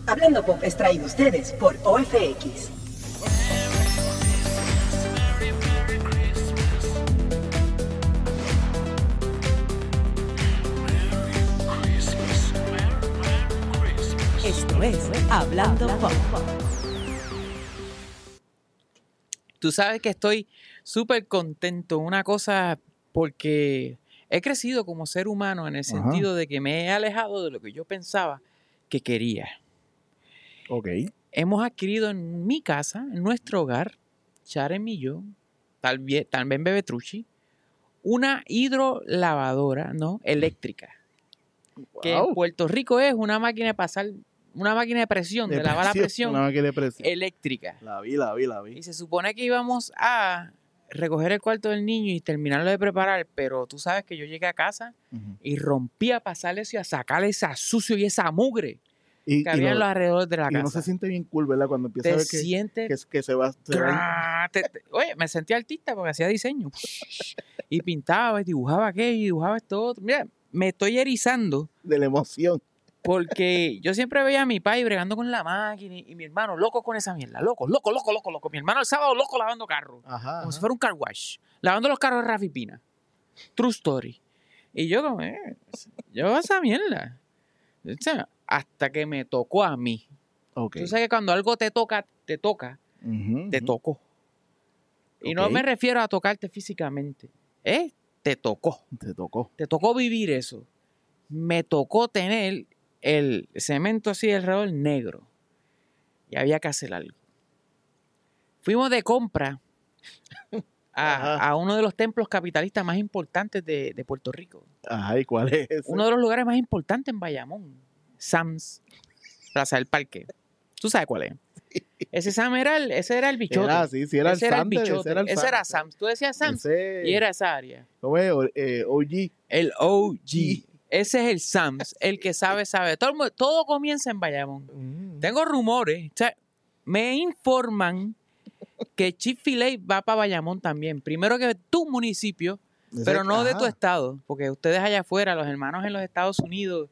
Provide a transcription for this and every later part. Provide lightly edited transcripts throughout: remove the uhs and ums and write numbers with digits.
Hablando Pop es traído a ustedes por OFX. Esto es Hablando Pop. Tú sabes que estoy súper contento. Una cosa porque he crecido como ser humano en el sentido de que me he alejado de lo que yo pensaba que quería. Ok. Hemos adquirido en mi casa, en nuestro hogar, Charen y yo, también Bebetrucci, una hidrolavadora, ¿no? Eléctrica. Que en Puerto Rico es una máquina de pasar, una máquina de presión, de lavar a presión, una máquina de presión eléctrica. La vi. Y se supone que íbamos a recoger el cuarto del niño y terminarlo de preparar, pero tú sabes que yo llegué a casa y rompí a pasarle eso y a sacarle esa sucio y esa mugre que había en los alrededores de la casa. Y uno se siente bien cool, ¿verdad? Cuando empieza a ver que se va. Oye, me sentí artista porque hacía diseño. Y pintaba y dibujaba aquello y dibujaba esto otro. Mira, me estoy erizando. De la emoción. Porque yo siempre veía a mi padre bregando con la máquina y mi hermano loco con esa mierda. Loco. Mi hermano el sábado loco lavando carros. Como si fuera un car wash. Lavando los carros de Rafi Pina. True story. Y yo como, yo esa mierda. O sea, hasta que me tocó a mí. Okay. Tú sabes que cuando algo te toca, te tocó. Y no me refiero a tocarte físicamente. Te tocó. Te tocó vivir eso. Me tocó tener el cemento así alrededor negro. Y había que hacer algo. Fuimos de compra a uno de los templos capitalistas más importantes de Puerto Rico. Ajá, ¿y cuál es ese? Uno de los lugares más importantes en Bayamón. Sam's, Plaza del Parque. ¿Tú sabes cuál es? Ese era el bichote. Era Ese era Sam's. Tú decías Sam's y era esa área. ¿Cómo es? OG. El OG. Ese es el Sam's. El que sabe. Todo comienza en Bayamón. Tengo rumores. O sea, me informan que Chick-fil-A va para Bayamón también. Primero que tu municipio, pero no de tu estado. Porque ustedes allá afuera, los hermanos en los Estados Unidos,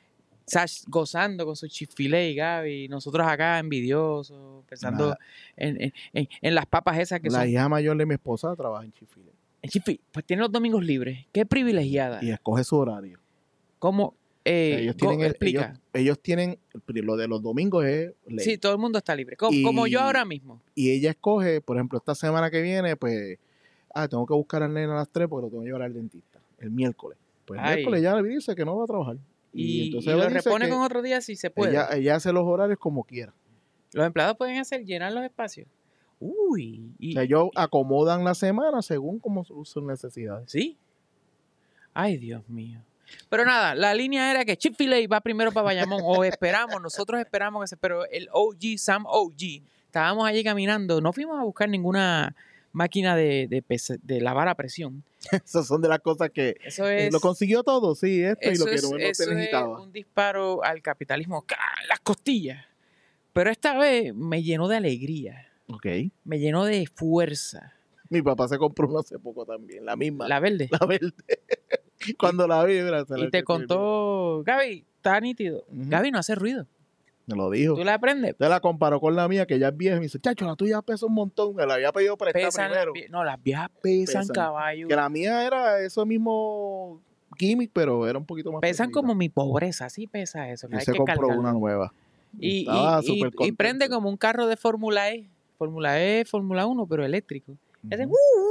gozando con su Chick-fil-A, Gaby. Nosotros acá envidiosos, pensando en las papas esas que son. La hija mayor de mi esposa trabaja en Chick-fil-A. En Chick-fil-A, pues tiene los domingos libres. Qué privilegiada. Y escoge su horario. ¿Cómo? Explica. Ellos tienen, lo de los domingos es ley. Sí, todo el mundo está libre. Como yo ahora mismo. Y ella escoge, por ejemplo, esta semana que viene, pues, tengo que buscar al nene a las 3 porque lo tengo que llevar al dentista. El miércoles. Pues el miércoles ya le dice que no va a trabajar. Y entonces lo repone con otro día si se puede. Ella hace los horarios como quiera. Los empleados pueden llenar los espacios. O sea, ellos acomodan la semana según como sus necesidades. ¿Sí? Ay, Dios mío. Pero nada, la línea era que Chick-fil-A va primero para Bayamón, nosotros esperamos pero el OG, Sam OG, estábamos allí caminando, no fuimos a buscar ninguna máquina de lavar a presión. Esas son de las cosas que lo consiguió todo, sí, y lo que no necesitaba. Es un disparo al capitalismo, las costillas. Pero esta vez me llenó de alegría. Me llenó de fuerza. Mi papá se compró uno hace poco también, la misma. ¿La verde? La verde. Cuando la vi, y te contó, Gaby, está nítido. Gaby no hace ruido. Me lo dijo. ¿Tú la aprendes? Te la comparó con la mía, que ya es vieja. Y me dice, chacho, la tuya pesa un montón. Me la había pedido prestar primero. Las viejas pesan, caballo. Que la mía era eso mismo gimmick, pero era un poquito más pesan pesadita. Como mi pobreza, sí pesa eso. Y se compró una nueva. Y prende como un carro de Fórmula E. Fórmula 1, pero eléctrico. Hace,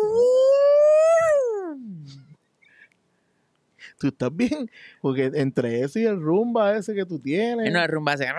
tú estás bien, porque entre eso y el rumba ese que tú tienes. No, el rumba hace.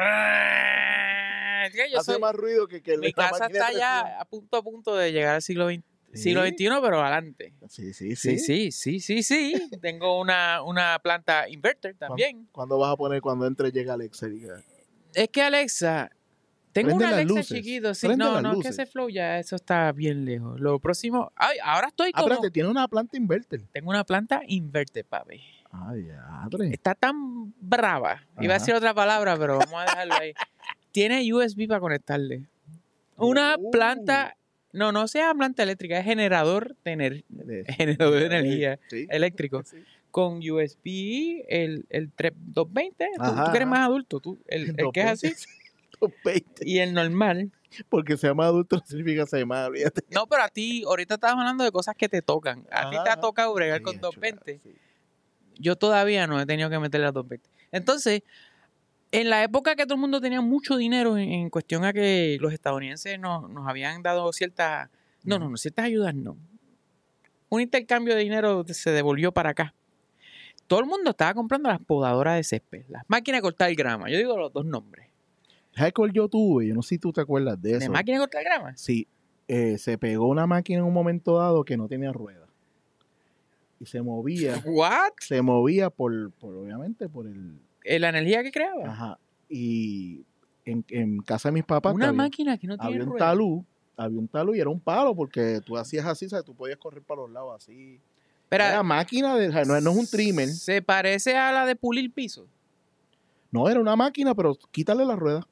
Hace más ruido que mi casa está ya a punto de llegar al siglo XXI, pero adelante. Sí. Tengo una planta inverter también. ¿Cuándo vas a poner cuando llega Alexa? Es que Alexa. Tengo una Alexa luces. Chiquito, sí. No, es que ese flow ya, eso está bien lejos. Lo próximo... Ay, ahora estoy como... Espérate, tiene una planta inverter. Tengo una planta inverter, papi. Ay, ya. Está tan brava. Iba a decir otra palabra, pero vamos a dejarlo ahí. Tiene USB para conectarle. Una planta... No sea planta eléctrica, es generador de energía eléctrico. Sí. Con USB, el 220. ¿Tú que eres más adulto? El que es así. 220. Y el normal. Porque se llama adulto no significa ser más, olvídate. No, pero a ti, ahorita estabas hablando de cosas que te tocan. A ti te ha tocado bregar Sí, con 220. chula, sí. Yo todavía no he tenido que meterle a 220. Entonces, en la época que todo el mundo tenía mucho dinero en cuestión a que los estadounidenses nos habían dado ciertas... No, ciertas ayudas no. Un intercambio de dinero se devolvió para acá. Todo el mundo estaba comprando las podadoras de césped, las máquinas de cortar grama. Yo digo los dos nombres. ¿Sabes cuál yo tuve? Yo no sé si tú te acuerdas de ¿De eso. máquina de cortar grama? Sí, se pegó una máquina en un momento dado que no tenía ruedas. Y se movía. ¿What? Se movía obviamente, por el... La energía que creaba. Ajá. Y en casa de mis papás Una máquina que no tiene había un ruedas. había un talud y era un palo porque tú hacías así, ¿sabes? Tú podías correr para los lados así. Pero Era máquina, o sea, no es un trimmer. se parece a la de pulir piso. No, era una máquina, pero quítale la rueda.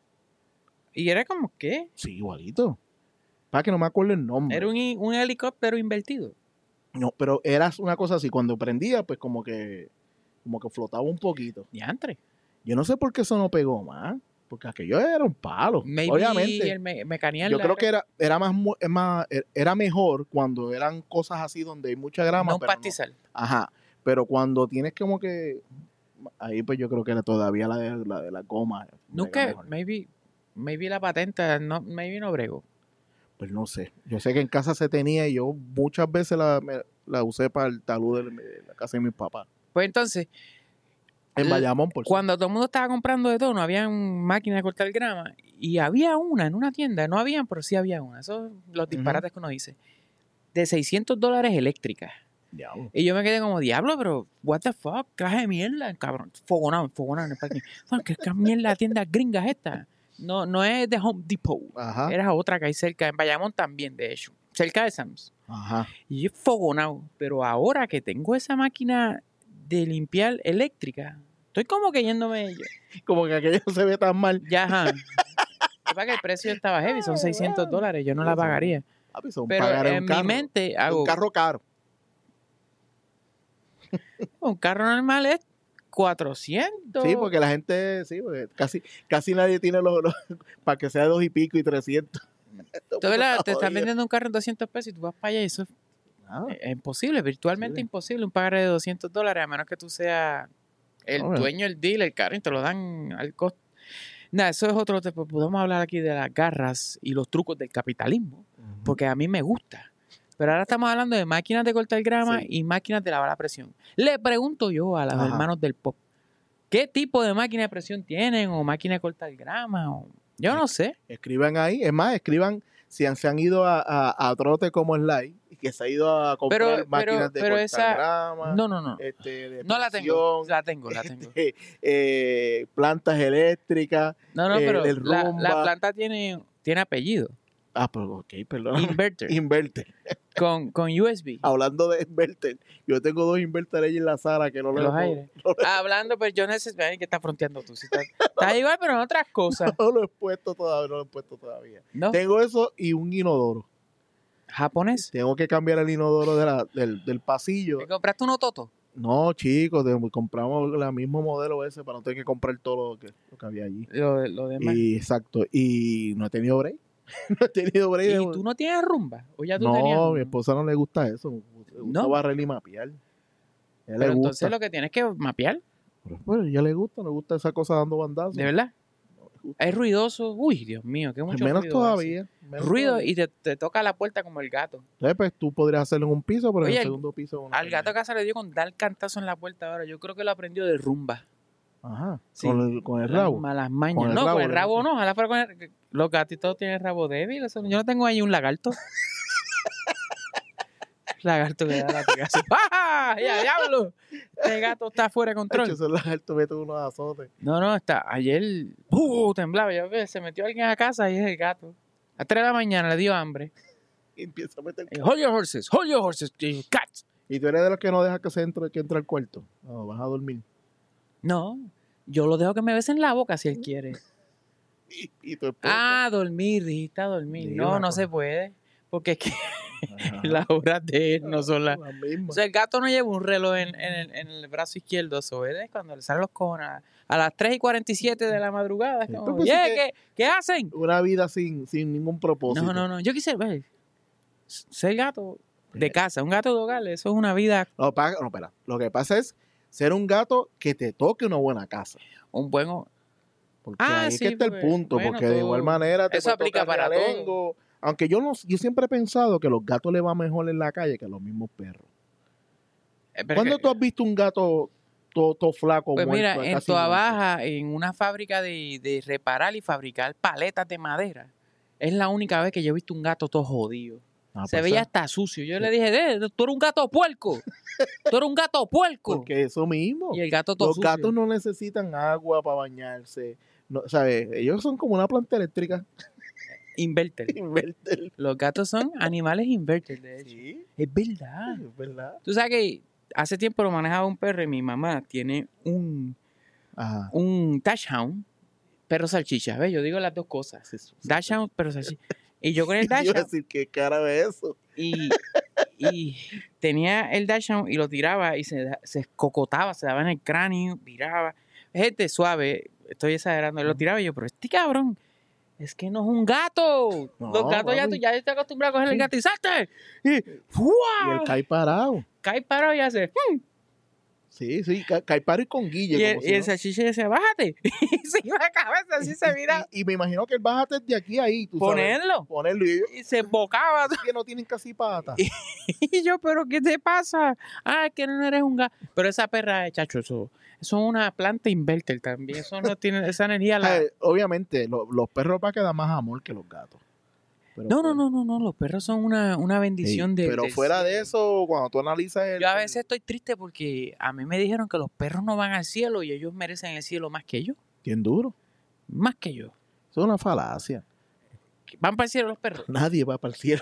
Y era como, ¿qué? Sí, igualito. Para que no me acuerdo el nombre. Era un helicóptero invertido. No, pero era una cosa así. Cuando prendía, pues como que flotaba un poquito. Diantre. Yo no sé por qué eso no pegó más. Porque aquello era un palo. Maybe Obviamente. el mecanismo Yo creo que era mejor cuando eran cosas así donde hay mucha grama. no un pero pastizal. Ajá. Pero cuando tienes como que... Ahí pues yo creo que era todavía la de la goma. Nunca, mejor. maybe la patente, no, maybe no brego. Pues no sé. Yo sé que en casa se tenía y yo muchas veces la usé para el talud de la casa de mis papás. Pues entonces, En Bayamón, por cuando todo el mundo estaba comprando de todo, no había máquina de cortar grama. Y había una en una tienda. No habían, pero sí había una. Esos son los disparates que uno dice. De $600 eléctricas. Diablo. Y yo me quedé como, diablo, pero what the fuck, clase de mierda, cabrón. Fogonado en el parking. ¿Qué mierda de tiendas gringas esta? No es de Home Depot. Ajá. Era otra que hay cerca, en Bayamón también, de hecho. Cerca de Sam's. Ajá. Y yo fogonado. Pero ahora que tengo esa máquina de limpiar eléctrica, estoy como que yéndome. Como que aquello no se ve tan mal. Ya, ajá. Para que el precio estaba heavy, son $600. Yo no la pagaría. Pero en mi mente hago. Un carro caro. Un carro normal es 400. Sí, porque la gente, sí, porque casi nadie tiene los para que sea 2 y pico y 300. Te están vendiendo un carro en $200 y tú vas para allá y eso es imposible, virtualmente imposible un pagar de $200 a menos que tú seas el dueño del deal, el carro y te lo dan al costo. Nada, eso es otro tema. Podemos hablar aquí de las garras y los trucos del capitalismo, porque a mí me gusta. Pero ahora estamos hablando de máquinas de cortar grama y máquinas de lavar a presión. Le pregunto yo a los hermanos del pop, ¿qué tipo de máquina de presión tienen? ¿O máquina de cortar grama? Yo no sé. Escriban ahí. Es más, escriban si se han ido a trote como Sly y que se ha ido a comprar máquinas de cortar grama. No. De No la tengo. La tengo. Plantas eléctricas. No, pero la planta tiene apellido. Pero ok, perdón. Inverter. Con USB. Hablando de inverter, yo tengo 2 inverters ahí en la sala que no los aires. Hablando, pero yo necesito. ¿Qué estás fronteando tú? Estás igual, pero en otras cosas. No lo he puesto todavía. ¿No? Tengo eso y un inodoro. ¿Japonés? Tengo que cambiar el inodoro del pasillo. ¿Te compraste un Ototo? No, chicos, compramos el mismo modelo ese para no tener que comprar todo lo que había allí. Lo demás. Exacto. Y no he tenido break. No he tenido break. ¿Y tú no tienes rumba? ¿O ya tú no, tenías rumba? Mi esposa no le gusta eso. Le gusta barrer y mapear. Pero entonces lo que tienes que mapear. Pero ella le gusta esa cosa dando bandazos. ¿De verdad? Es ruidoso. Uy, Dios mío, qué mucho menos ruido todavía. Ruido y te toca la puerta como el gato. Entonces, pues tú podrías hacerlo en un piso, pero en el segundo piso... Al gato acá se le dio con dar cantazo en la puerta ahora. Yo creo que lo aprendió de rumba. Ajá. Sí. Con el rabo. Malas mañas. Con el rabo no. Ojalá fuera con el... Los gatitos tienen rabo débil. Yo no tengo ahí un lagarto. Lagarto que da la pegazo. ¡Ah! ¡Ya, diablo! Este gato está fuera de control. Ese lagarto mete unos azotes. No, está. Ayer temblaba. Se metió alguien a casa y es el gato. A 3 de la mañana le dio hambre. Y empieza a meter... Hold your horses, cats. ¿Y tú eres de los que no dejas que entre al cuarto? No, vas a dormir. No, yo lo dejo que me besen la boca si él quiere. ¿Y tu esposa? Dormir, dijiste a dormir. No se puede. Porque es que las horas de él no son las mismas. O sea, el gato no lleva un reloj en el brazo izquierdo. Eso es cuando le salen los cojones. a las 3:47 de la madrugada. Es como, Pues, "Yeah, ¿qué hacen? Una vida sin ningún propósito. No. Yo quisiera ver, ser gato de casa, un gato de hogar, eso es una vida, No, espera. Lo que pasa es ser un gato que te toque una buena casa. un buen... Porque ahí es sí, que está el porque, punto. bueno, Porque de igual manera te eso puede aplica tocar para realengo. Aunque yo siempre he pensado que los gatos le va mejor en la calle que a los mismos perros. ¿Cuándo tú has visto un gato todo flaco, Pues muerto? mira, en casi Toa muerto? Baja, en una fábrica de reparar y fabricar paletas de madera, es la única vez que yo he visto un gato todo jodido. Se pues, veía hasta sucio. Yo le dije, tú eres un gato puerco. Tú eres un gato puerco. Porque eso mismo. Y el gato todo Los sucio. gatos no necesitan agua para bañarse. No, ¿sabes? Ellos son como una planta eléctrica. Inverter. Inverter. Los gatos son animales inverter, de hecho. Sí, Es verdad. es verdad. Tú sabes que hace tiempo lo manejaba un perro y mi mamá tiene un Ajá. dachshund, perro salchicha. ¿Ves? Yo digo las dos cosas. Dachshund, perro salchicha. Y yo con el Yo iba a dachshund decir, ¿qué cara es eso? y tenía el dachshund y lo tiraba y se escocotaba, se daba en el cráneo, viraba. Gente suave, estoy exagerando. Lo tiraba y yo, pero este cabrón, es que no es un gato. No, Los gatos papi. ya estoy acostumbrado a coger el gato y salte. Y Y ¡fua! él cae parado. Cae parado y hace. Sí, cae parado y con guille. Y como si el no- salchicha decía, bájate. Y se iba de cabeza, así se mira. Y me imagino que él bájate de aquí a ahí. Tú sabes. Ponerlo. Ponerlo. Y ellos Y se embocaba. que no tienen casi patas. Y yo, ¿pero qué te pasa? Ah, que no eres un gato. Pero esa perra, chacho, eso es una planta inverter también. Eso no tiene esa energía. Obviamente, los perros van a quedar más amor que los gatos. Pero No. Los perros son una bendición de. Pero del fuera de cielo. eso, cuando tú analizas el... Yo a veces estoy triste porque a mí me dijeron que los perros no van al cielo y ellos merecen el cielo más que yo. Bien duro. Más que yo. Eso es una falacia. ¿Van para el cielo los perros? Nadie va para el cielo.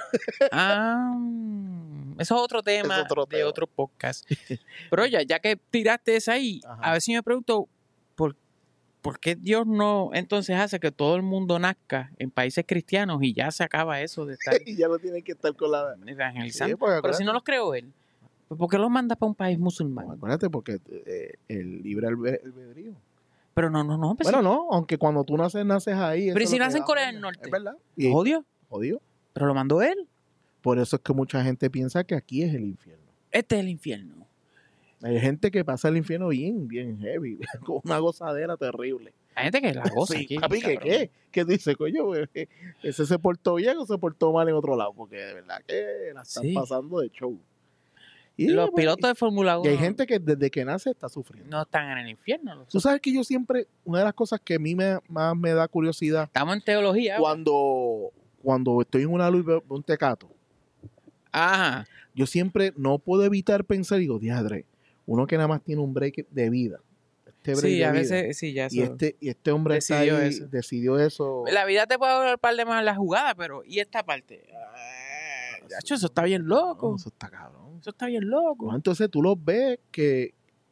Eso es otro tema Es otro de tema. otro podcast. Pero ya que tiraste esa ahí, Ajá. a ver si me pregunto, ¿por qué Dios no entonces hace que todo el mundo nazca en países cristianos y ya se acaba eso de estar Y ya no tienen que estar con la... evangelizando? Sí, porque Pero si no los creó él, pues ¿por qué los manda para un país No, musulmán? acuérdate, porque el libre albedrío. Pero no. Pues Bueno, no, aunque cuando tú naces ahí. Pero eso si es lo nace que en da, Corea del ¿verdad? Norte. Es verdad. sí, Y odio, jodido. pero lo mandó él. Por eso es que mucha gente piensa que aquí es el infierno. Este es el infierno. Hay gente que pasa el infierno bien heavy, con una gozadera terrible. Hay gente que la goza Sí, aquí. papi, ¿qué cabrón. qué? ¿Qué tú dices, coño? Güey? ¿Ese se portó bien o se portó mal en otro lado? Porque de verdad que la están Sí. pasando de show. Y, Los pues, pilotos de Fórmula 1 y hay gente que desde que nace está sufriendo. no están en el infierno. Tú sabes que yo siempre, una de las cosas que a mí más me da curiosidad, Estamos en teología. cuando estoy en una luz y veo un tecato, Ajá. yo siempre no puedo evitar pensar, digo, diadre, uno que nada más tiene un break de vida. Este break Sí, de a vida. veces, sí, ya eso. Y este hombre decidió está ahí, eso. decidió eso. La vida te puede dar un par de más la jugada, pero ¿y esta parte? Chacho, eso está bien loco. No, eso está cabrón. Eso está bien loco. No, entonces tú los ves que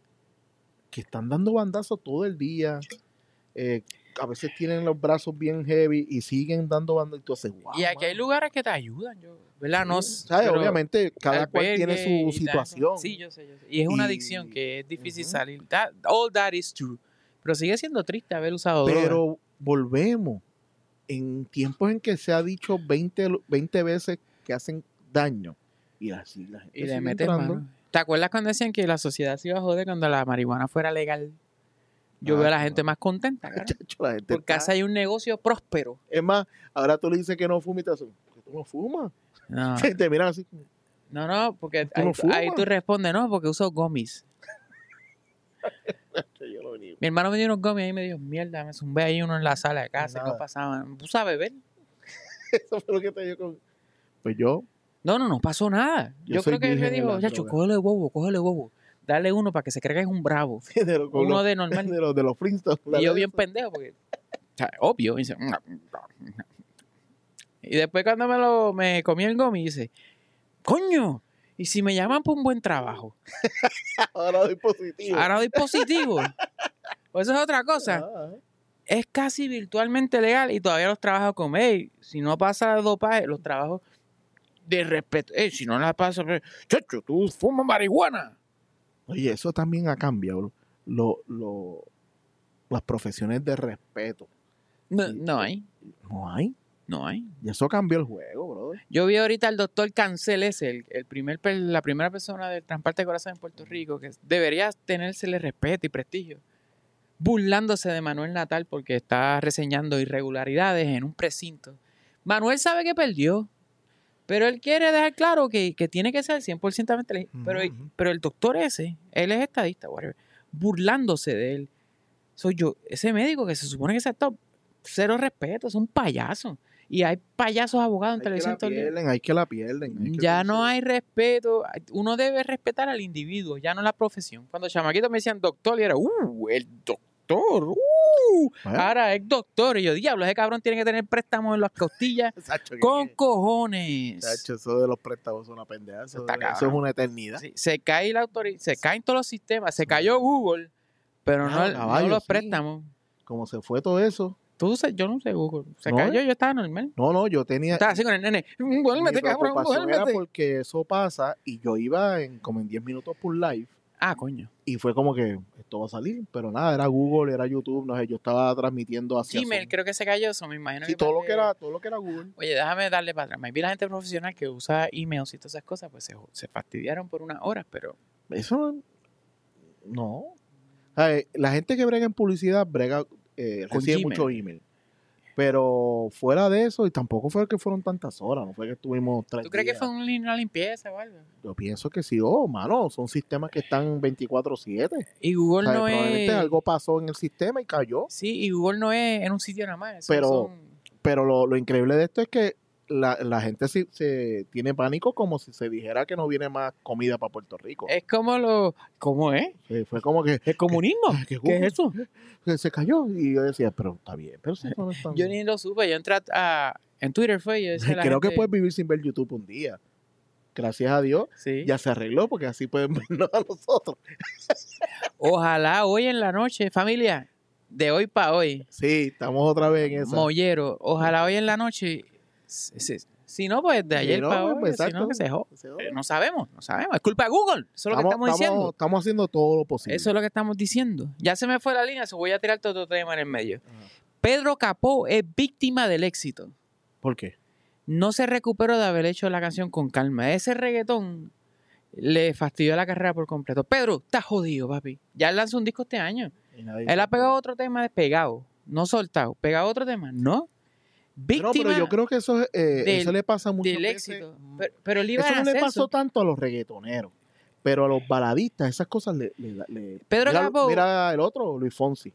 están dando bandazos todo el día. A veces tienen los brazos bien heavy y siguen dando bandazos. Y tú haces, wow. Y aquí hay lugares que te ayudan, ¿verdad? No, ¿Sabes? pero Obviamente, cada cual tiene albergue su y tal. situación. Sí, yo sé. Y es una Y- adicción que es difícil Ujú. salir. All that is true. Pero sigue siendo triste haber usado droga. Pero volvemos. En tiempos en que se ha dicho 20 veces que hacen daño. Y así la gente Y le sigue meten entrando. mano. ¿Te acuerdas cuando decían que la sociedad se iba a joder cuando la marihuana fuera legal? Yo Ah, veo a la no. gente más contenta, cara. Chacho, la gente Por casa hay un negocio próspero. Es más, ahora tú le dices que no fumas y te hacen, ¿que tú no fumas? No, Te miran así. no, porque ¿Tú no ahí fumas? tú respondes, no, porque uso gummies. Yo no venía. Mi hermano me dio unos gummies y me dijo, mierda, me zumbé ahí uno en la sala de casa y no Nada. pasaba. Me puse a beber. Eso fue lo que te dio con... Pues yo, No pasó nada. Yo Yo soy creo que él me virgen en dijo, las chacho, drogas. cógele huevo. Dale uno para que se crea que es un bravo. de los, Uno de normal. de los Flintstones. Y yo bien pendejo, porque, o sea, obvio. Y, dice, y después cuando me comí el gummy, dice, coño, ¿y si me llaman por un buen trabajo? Ahora doy positivo. Ahora doy positivo. Pues eso es otra cosa. Es casi virtualmente legal y todavía los trabajos como, hey, si no pasa dopaje, los trabajos de respeto. Hey, si no la pasa, chacho, tú fumas marihuana. Oye, eso también ha cambiado. Los las profesiones de respeto. No hay. No hay. No hay. Y eso cambió el juego, brother. Yo vi ahorita al doctor Cancel ese, la primera persona del trasplante de corazón en Puerto Rico, que debería tenérsele respeto y prestigio, burlándose de Manuel Natal porque está reseñando irregularidades en un precinto. Manuel sabe que perdió, pero él quiere dejar claro que tiene que ser 100% legítimo. Pero el doctor ese, él es estadista, whatever, burlándose de él. Soy yo, ese médico que se supone que se está cero respeto, es un payaso. Y hay payasos abogados en televisión todo el día. Hay que la pierden. Ya no hay respeto. Uno debe respetar al individuo, ya no la profesión. Cuando chamaquitos me decían doctor, y era, el doctor, ahora es doctor. Y yo, diablo, ese cabrón tiene que tener préstamos en las costillas Sacho, con cojones. Sacho, eso de los préstamos es una pendeja. Eso es una eternidad. Sí, se cae la autoridad, se caen todos los sistemas, se cayó Google, pero no los préstamos. Como se fue todo eso. Yo no sé Google. Se ¿No? cayó, yo estaba normal. No, yo tenía... Estaba así con el nene. Mi Vuélvete, cabrón, preocupación era vuélvete. porque eso pasa y yo iba como en 10 minutos por live Ah, coño. y fue como que esto va a salir, pero nada, era Google, era YouTube, no sé, yo estaba transmitiendo hacia Gmail Zoom. creo que se cayó eso, me imagino. Sí, que todo lo porque- que era Google. Oye, déjame darle para atrás. Me vi la gente profesional que usa emails y todas esas cosas, pues se fastidiaron por unas horas, pero... Eso no. Ay, la gente que brega en publicidad brega Con recibe Gmail. mucho email. Pero fuera de eso, y tampoco fue que fueron tantas horas, no fue que estuvimos 3 ¿Tú crees que días. fue una limpieza o algo? Yo pienso que sí, mano, son sistemas que están 24/7. Y Google no Probablemente es... algo pasó en el sistema y cayó. Sí, y Google no es en un sitio nada más. Pero- Pero lo increíble de esto es que la gente se tiene pánico como si se dijera que no viene más comida para Puerto Rico. Es como ¿Cómo es? Fue como que ¿El comunismo? ¿Qué ¿Qué es eso? que se cayó. Y yo decía, pero está bien, pero si no está Yo bien. ni lo supe. Yo entré en Twitter fue y yo decía a la Creo que gente- puedes vivir sin ver YouTube un día. Gracias a Dios, Sí. ya se arregló porque así pueden vernos a nosotros. Ojalá hoy en la noche, familia, de hoy para hoy, Sí, estamos otra vez en esa. mollero, ojalá hoy en la noche, si no, pues de ayer no, para hoy, pues, si no, exacto. que se joda. Se joda. No sabemos. Es culpa de Google. Eso es lo que estamos diciendo. Estamos haciendo todo lo posible. Eso es lo que estamos diciendo. Ya se me fue la línea, so voy a tirar otro tema en el medio. Ajá. Pedro Capó es víctima del éxito. ¿Por qué? No se recuperó de haber hecho la canción con calma. Ese reggaetón le fastidió la carrera por completo. Pedro, está jodido, papi. Ya él lanzó un disco este año. Y nadie- Él ha pegado otro tema despegado, no soltado. Pegado otro tema, no. No, Víctima pero yo creo que eso le pasa mucho. del éxito. Pero él iba Eso en no le ascenso. pasó tanto a los reggaetoneros. Pero a los baladistas, esas cosas le... Pedro mira, Capó- mira el otro, Luis Fonsi.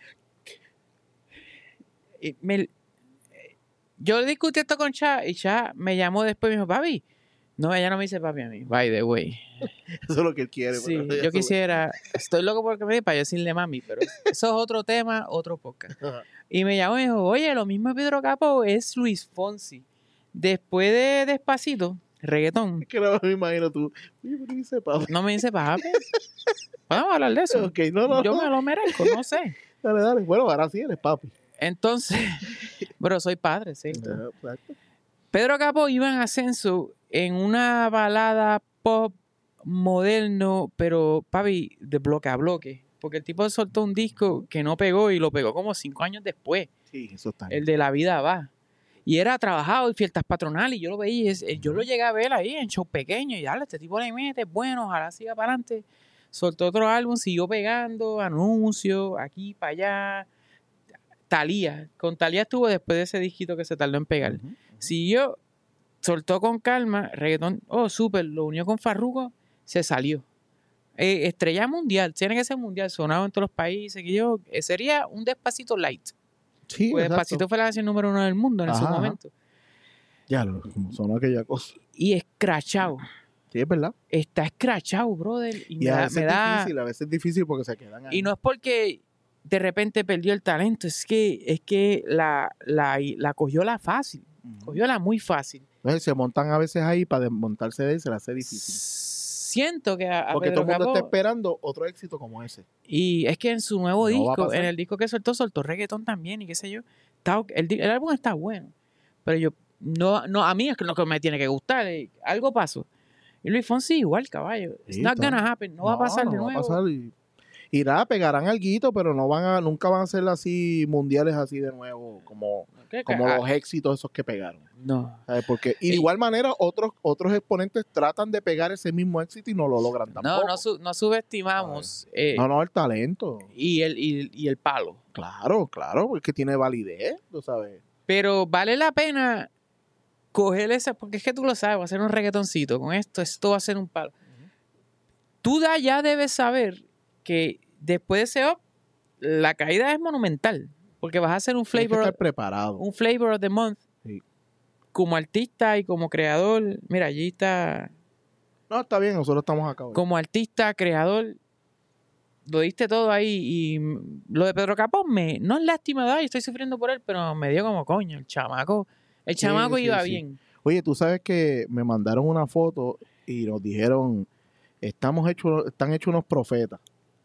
Yo discutí esto con Cha y Cha me llamó después y me dijo, papi. No, ella no me dice papi a mí. By the way. Eso es lo que él quiere. Sí, pero yo eso- quisiera. Estoy loco porque me diga para yo decirle mami, pero eso es otro tema, otro podcast. Ajá. Y me llamó y me dijo, oye, lo mismo de Pedro Capó es Luis Fonsi. Después de Despacito, reggaetón, Es que no me imagino tú. Oye, pero dice papi. no me dice papi. Podemos hablar de eso. Ok, no. Yo me lo merezco, no sé. Dale. Bueno, ahora sí eres papi. Entonces, pero soy padre, ¿sí? Exacto. Pedro Capó iba en ascenso en una balada pop moderno, pero papi, de bloque a bloque. Porque el tipo soltó un disco que no pegó y lo pegó como 5 años después. Sí, eso está El de La Vida Va. Y era trabajado y fiestas patronales. Y yo lo veía, yo lo llegué a ver ahí en show pequeño. Y dale, este tipo le mete, bueno, ojalá siga para adelante. Soltó otro álbum, siguió pegando, anuncios, aquí, para allá. Talía. Con Talía estuvo después de ese disquito que se tardó en pegar. Ujú. Siguió, soltó con calma, reggaetón, súper, lo unió con Farruko, se salió. Estrella mundial, tiene que ser mundial, sonado en todos los países, sería un Despacito light. Sí, Pues exacto. Despacito fue la canción número 1 del mundo en ese Ajá, ajá. momento. Ya, como sonó aquella cosa. Y escrachado, Sí, es verdad. está escrachado, brother. Y Y a veces me es da difícil, a veces es difícil porque se quedan ahí. y no es porque de repente perdió el talento, es que la cogió la fácil, Ujú. cogió la muy fácil. Entonces, se montan a veces ahí para desmontarse de él, se le hace difícil. Siento que a Porque Pedro todo el mundo está Capó- esperando otro éxito como ese. Y es que en su nuevo No va a disco, pasar. en el disco que soltó reggaetón también y qué sé yo. El álbum está bueno. Pero yo, no, a mí es lo que me tiene que gustar. Algo pasó. Y Luis Fonsi igual, caballo. It's Sí, not está. gonna happen. No va a pasar de no nuevo. va a pasar Y nada, pegarán alguito, pero nunca van a ser así mundiales así de nuevo, como los éxitos esos que pegaron. No. ¿Sabes? Porque y de igual manera otros exponentes tratan de pegar ese mismo éxito y no lo logran tampoco. No subestimamos No, el talento. y el palo. Claro, porque tiene validez, tú sabes. Pero vale la pena coger esa, porque es que tú lo sabes, va a ser un reggaetoncito. Con esto va a ser un palo. Tú ya debes saber que después de ese up, la caída es monumental. Porque vas a hacer un Tienes que flavor, estar preparado. un flavor of the month. Sí. Como artista y como creador. Mira, allí está. No, está bien, nosotros estamos acá hoy. Como artista, creador, lo diste todo ahí. Y lo de Pedro Capó, no es lástima, yo estoy sufriendo por él, pero me dio como coño. El chamaco Sí, iba sí. bien. Oye, tú sabes que me mandaron una foto y nos dijeron, están hechos unos profetas.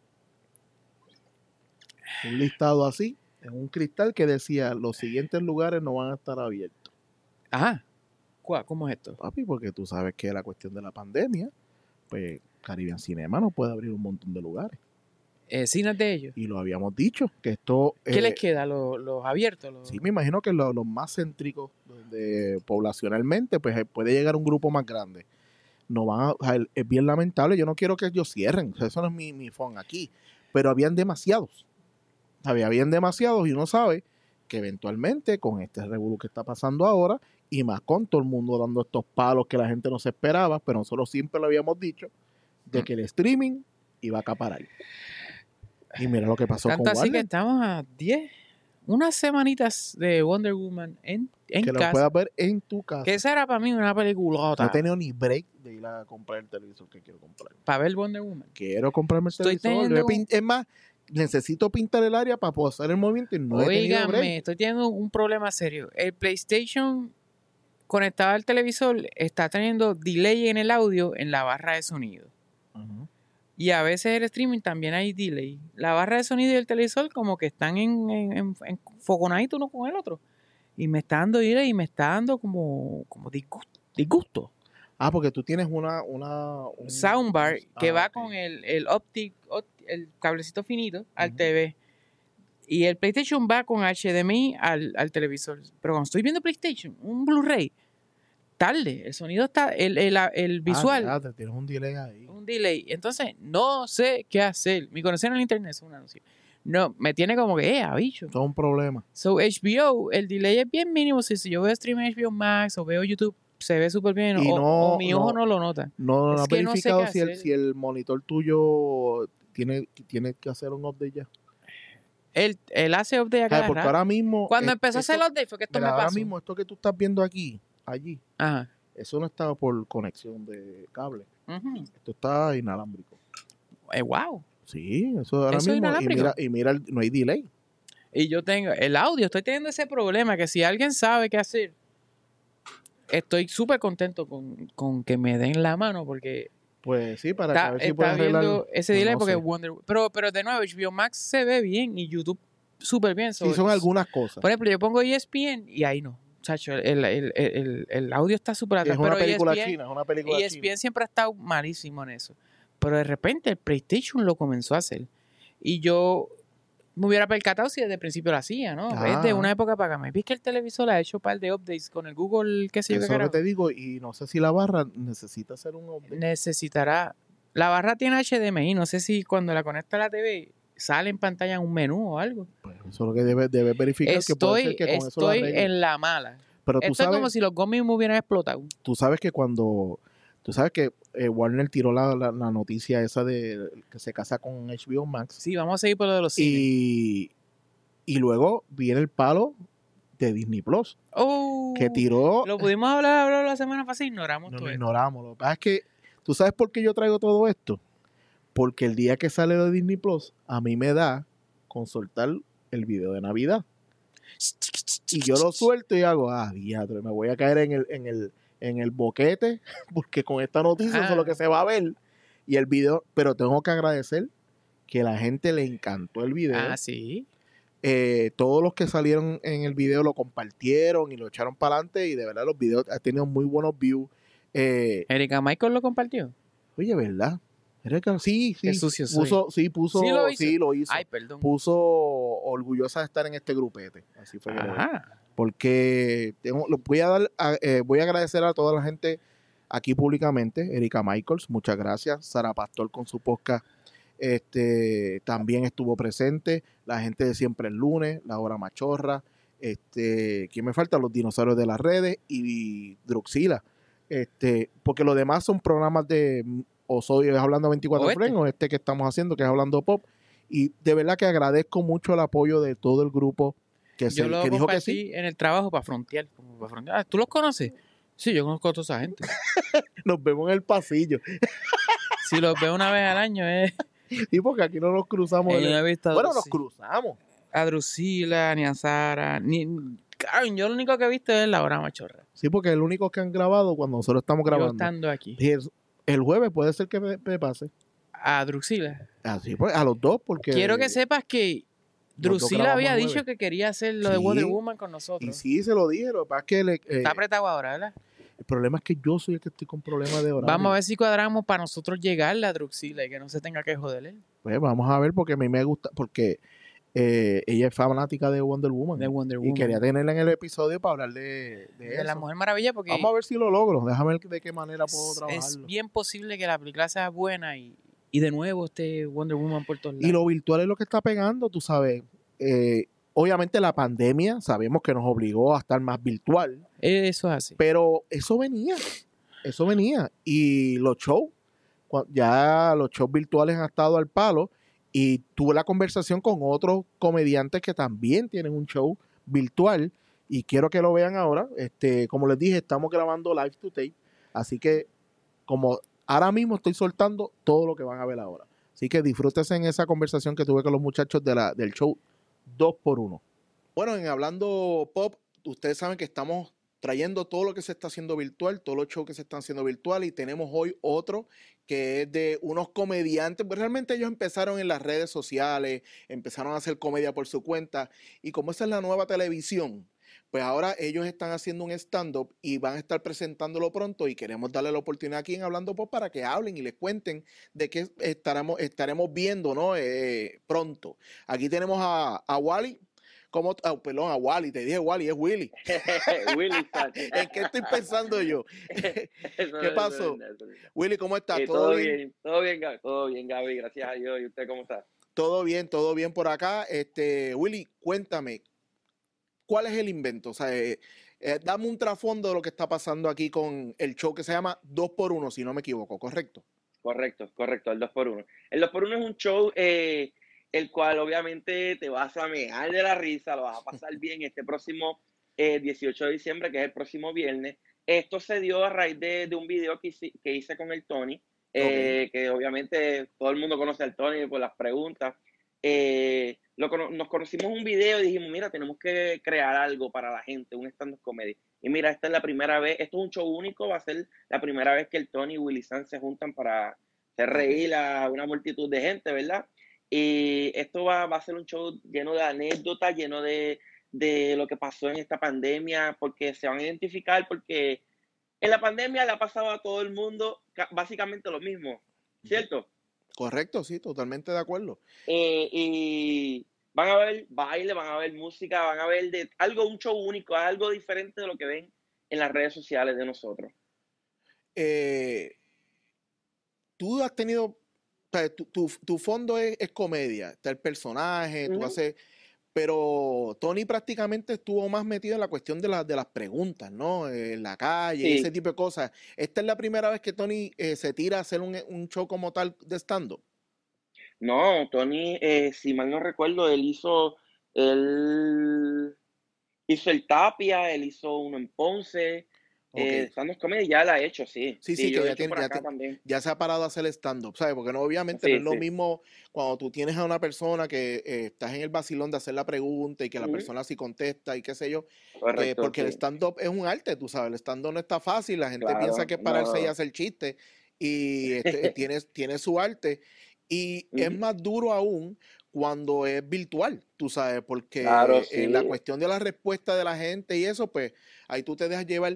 Un listado así, en un cristal que decía, los siguientes lugares no van a estar abiertos. Ajá. ¿Cómo es esto? Papi, porque tú sabes que la cuestión de la pandemia, pues Caribbean Cinema no puede abrir un montón de lugares. Cines de ellos. Y lo habíamos dicho, que esto... ¿Qué les queda? ¿Los abiertos? Sí, me imagino que los más céntricos, donde poblacionalmente, pues puede llegar un grupo más grande. No van o sea, es bien lamentable, yo no quiero que ellos cierren, o sea, eso no es mi phone aquí, pero habían demasiados. Habían demasiados y uno sabe que eventualmente con este revolú que está pasando ahora y más con todo el mundo dando estos palos que la gente no se esperaba, pero nosotros siempre lo habíamos dicho, de que el streaming iba a acaparar. Y mira lo que pasó Tanto con así que Warner. estamos a 10, unas semanitas de Wonder Woman en Que lo casa. puedas ver en tu casa. Que esa era para mí una peliculota. No he tenido ni break de ir a comprar el televisor que quiero comprar. Para ver Wonder Woman. Quiero comprarme el Estoy televisor. teniendo Es más, necesito pintar el área para poder hacer el movimiento y no he tenido break. Óigame, estoy teniendo un problema serio. El PlayStation conectado al televisor está teniendo delay en el audio en la barra de sonido. Ajá. Y a veces el streaming también hay delay. La barra de sonido y el televisor como que están enfoconaditos uno con el otro. Y me está dando delay y me está dando como disgusto. Ah, porque tú tienes un Soundbar que va ok. con el el cablecito finito al TV. Y el PlayStation va con HDMI al televisor. Pero cuando estoy viendo PlayStation, un Blu-ray, tarde. El sonido está, el visual, Ah, te tienes un delay ahí. un delay. Entonces, no sé qué hacer. Mi conexión al internet es un anuncio. No, me tiene como que, bicho. Todo un problema. So, HBO, el delay es bien mínimo. Si yo veo stream en HBO Max o veo YouTube, se ve súper bien. Y O mi ojo no lo nota. No Es has que no sé verificado qué hacer. si el monitor tuyo tiene que hacer un update ya. Él hace update a cada Porque rato. ahora mismo... Cuando empezó a hacer el update fue que esto me ahora pasó. mismo esto que tú estás viendo allí, Ajá. eso no está por conexión de cable. Ujú. Esto está inalámbrico. Wow. Sí, eso ahora ¿Eso es mismo. inalámbrico? Y mira, no hay delay. Y yo tengo el audio, estoy teniendo ese problema que si alguien sabe qué hacer, estoy súper contento con que me den la mano porque Pues sí, para está, ver si está puedes arreglar. viendo ese delay no porque sé. pero de nuevo HBO Max se ve bien y YouTube súper bien. Sí, son algunas cosas. Por ejemplo, yo pongo ESPN y ahí no. Chacho, el audio está súper atrás. Es una Pero película ESPN, china, es una película ESPN china. siempre ha estado malísimo en eso. Pero de repente el PlayStation lo comenzó a hacer. Y yo me hubiera percatado si desde el principio lo hacía, ¿no? Ah. Es de una época para acá. Me vi que el televisor ha hecho un par de updates con el Google, qué sé yo, qué Eso es lo que carajo. te digo, y no sé si la barra necesita hacer un update. Necesitará. La barra tiene HDMI. No sé si cuando la conecta a la TV sale en pantalla un menú o algo. Pues eso es lo que debes verificar, que puede ser que con eso lo Estoy arregles. en la mala. Pero tú Esto es sabes, como si los gomis me hubieran explotado. tú sabes que Warner tiró la noticia esa de que se casa con HBO Max. Sí, vamos a seguir por lo de los cines. Y luego viene el palo de Disney Plus, Oh, que tiró. lo pudimos hablar la semana pasada, ignoramos No todo lo esto. ignoramos. Lo que pasa es que, ¿tú sabes por qué yo traigo todo esto? Porque el día que sale de Disney Plus, a mí me da con soltar el video de Navidad. Y yo lo suelto y hago, diadre, me voy a caer en el boquete, porque con esta noticia eso es lo que se va a ver. Y el video, pero tengo que agradecer que a la gente le encantó el video. Ah, sí. Todos los que salieron en el video lo compartieron y lo echaron para adelante y de verdad los videos han tenido muy buenos views. Erika Michael lo compartió. Oye, ¿verdad? Erika Michael lo compartió. Yo no he visto el video. Erika Michael Sí, Qué sí. sucio soy. Puso, ¿Sí lo hizo? sí, lo hizo. Ay, perdón. Puso orgullosa de estar en este grupete. Así fue que lo dijo. Ajá. Porque voy a agradecer a toda la gente aquí públicamente. Erika Michaels, muchas gracias. Sara Pastor con su podcast también estuvo presente. La gente de Siempre el Lunes, La Hora Machorra. ¿Quién me falta? Los Dinosaurios de las Redes y Druxila. Porque los demás son programas de o soy Hablando 24 Friends o que estamos haciendo, que es Hablando Pop. Y de verdad que agradezco mucho el apoyo de todo el grupo que dijo que sí. En el trabajo para frontear. ¿Tú los conoces? Sí, yo conozco a toda esa gente. Nos vemos en el pasillo. Si los veo una vez al año Sí, porque aquí no nos cruzamos. Bueno, nos cruzamos. A Drusila, ni a Sara, Karen, yo lo único que he visto es La Hora Machorra. Sí, porque es el único que han grabado cuando nosotros estamos grabando. Yo estando aquí. Y el jueves puede ser que me pase. A Drusila. Así pues, a los dos, porque... Quiero que sepas que Drusila había dicho que quería hacer lo de Wonder Woman con nosotros. Y sí, se lo dije, lo que pasa es que... Está apretado ahora, ¿verdad? El problema es que yo soy el que estoy con problemas de horario. Vamos a ver si cuadramos para nosotros llegar a Drusila y que no se tenga que joder él. Pues vamos a ver, porque a mí me gusta, porque ella es fanática de Wonder Woman. Y quería tenerla en el episodio para hablar de eso. La Mujer Maravilla, porque... Vamos a ver si lo logro. Déjame ver de qué manera puedo trabajarlo. Es bien posible que la película sea buena y de nuevo Wonder Woman por todos lados. Y lo virtual es lo que está pegando, tú sabes. Obviamente la pandemia sabemos que nos obligó a estar más virtual. Eso es así. Pero eso venía. Y los shows, ya los shows virtuales han estado al palo. Y tuve la conversación con otros comediantes que también tienen un show virtual. Y quiero que lo vean ahora. Como les dije, estamos grabando live to tape. Así que como ahora mismo estoy soltando todo lo que van a ver ahora. Así que disfrútense en esa conversación que tuve con los muchachos del show 2x1. Bueno, en Hablando Pop, ustedes saben que estamos trayendo todo lo que se está haciendo virtual, todos los shows que se están haciendo virtual, y tenemos hoy otro que es de unos comediantes. Pues realmente ellos empezaron en las redes sociales, empezaron a hacer comedia por su cuenta, y como esa es la nueva televisión, pues ahora ellos están haciendo un stand-up y van a estar presentándolo pronto, y queremos darle la oportunidad aquí en Hablando Pop para que hablen y les cuenten de qué estaremos viendo, ¿no? Pronto. Aquí tenemos a Wally. Perdón, a Wally, te dije Wally, es Willy. Willy. ¿En qué estoy pensando yo? ¿Qué pasó? Willy, ¿cómo estás? ¿Todo bien? Todo bien, Gaby, gracias a Dios. ¿Y usted cómo está? Todo bien por acá. Willy, cuéntame, ¿cuál es el invento? O sea, dame un trasfondo de lo que está pasando aquí con el show que se llama 2x1, si no me equivoco, ¿correcto? Correcto, el 2x1. El 2x1 es un show el cual obviamente te vas a mear de la risa, lo vas a pasar bien este próximo 18 de diciembre, que es el próximo viernes. Esto se dio a raíz de un video que hice con el Tony, que obviamente todo el mundo conoce al Tony por las preguntas. Nos conocimos un video y dijimos, mira, tenemos que crear algo para la gente, un stand-up comedy. Y mira, esta es la primera vez, esto es un show único, va a ser la primera vez que el Tony y Willy Sanz se juntan para hacer reír a una multitud de gente, ¿verdad? Y esto va a ser un show lleno de anécdotas, lleno de lo que pasó en esta pandemia, porque se van a identificar, porque en la pandemia le ha pasado a todo el mundo básicamente lo mismo, ¿cierto? Correcto, sí, totalmente de acuerdo. Y van a ver baile, van a ver música, van a ver un show único, algo diferente de lo que ven en las redes sociales de nosotros. Tú has tenido... O sea, tu fondo es comedia, está el personaje, tú haces... Pero Tony prácticamente estuvo más metido en la cuestión de las preguntas, ¿no? En la calle, ese tipo de cosas. ¿Esta es la primera vez que Tony se tira a hacer un show como tal de stand-up? No, Tony, si mal no recuerdo, él hizo el Tapia, él hizo uno en Ponce. Stand-up comedy ya la ha hecho, sí. Sí, que ya se ha parado a hacer stand-up, ¿sabes? Porque obviamente no es lo mismo cuando tú tienes a una persona que estás en el vacilón de hacer la pregunta y que la persona sí contesta y qué sé yo. Correcto, porque el stand-up es un arte, tú sabes, el stand-up no está fácil, la gente piensa que es pararse y hacer chiste y tiene su arte. Y es más duro aún cuando es virtual, tú sabes, porque en la cuestión de la respuesta de la gente y eso, pues ahí tú te dejas llevar.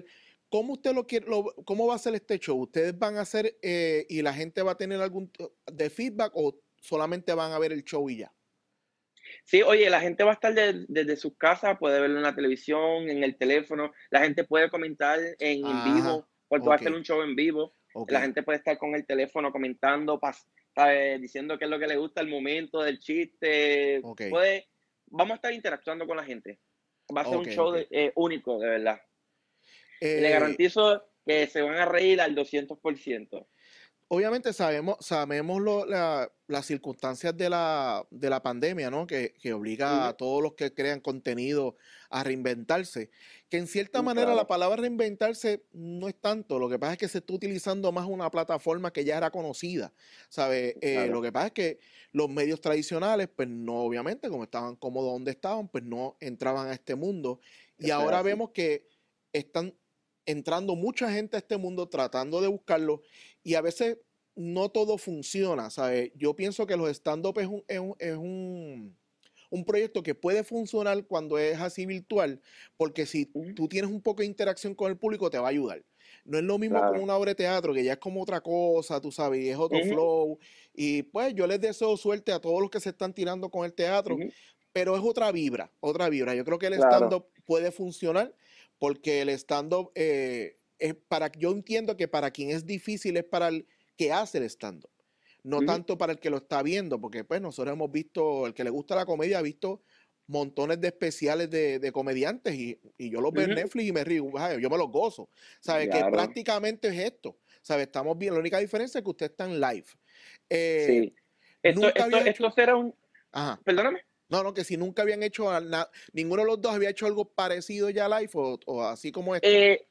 ¿Cómo usted lo quiere, cómo va a ser este show? ¿Ustedes van a hacer y la gente va a tener algún de feedback o solamente van a ver el show y ya? Sí, oye, la gente va a estar desde sus casas, puede verlo en la televisión, en el teléfono, la gente puede comentar en Ajá, vivo, porque va a ok, ser un show en vivo, ok, la gente puede estar con el teléfono comentando, ¿sabes? Diciendo qué es lo que le gusta, el momento del chiste, ok, vamos a estar interactuando con la gente, va a ser un ok, show ok. único, de verdad, y le Eh, garantizo que se van a reír al 200%. Obviamente sabemos las circunstancias de la pandemia, ¿no? Que obliga a Ujú, todos los que crean contenido a reinventarse. Que en cierta manera la claro, palabra reinventarse no es tanto. Lo que pasa es que se está utilizando más una plataforma que ya era conocida, ¿sabes? Lo claro, que pasa es que los medios tradicionales, pues no, obviamente, como estaban cómodos donde estaban, pues no entraban a este mundo. Y eso es ahora así. vemos que están entrando mucha gente a este mundo tratando de buscarlo y a veces no todo funciona, ¿sabes? Yo pienso que los stand-up un proyecto que puede funcionar cuando es así virtual, porque si Ujú, tú tienes un poco de interacción con el público, te va a ayudar. No es lo mismo como claro, una obra de teatro, que ya es como otra cosa, tú sabes, y es otro ujú, flow. Y pues yo les deseo suerte a todos los que se están tirando con el teatro, ujú, pero es otra vibra, otra vibra. Yo creo que el claro, stand-up puede funcionar porque el stand-up es para, yo entiendo que para quien es difícil es para el que hace el stand-up, no ujú, tanto para el que lo está viendo, porque pues nosotros hemos visto, el que le gusta la comedia ha visto montones de especiales de comediantes y yo los veo en ujú, Netflix y me río, ay, yo me los gozo, ¿sabe? Que claro. prácticamente es esto, ¿sabe? Estamos bien, la única diferencia es que usted está en live. Eh, Sí. nunca había Esto hecho, será un, ajá, perdóname. no, no, que si nunca habían hecho, ninguno de los dos había hecho algo parecido ya live o así como esto. Eh,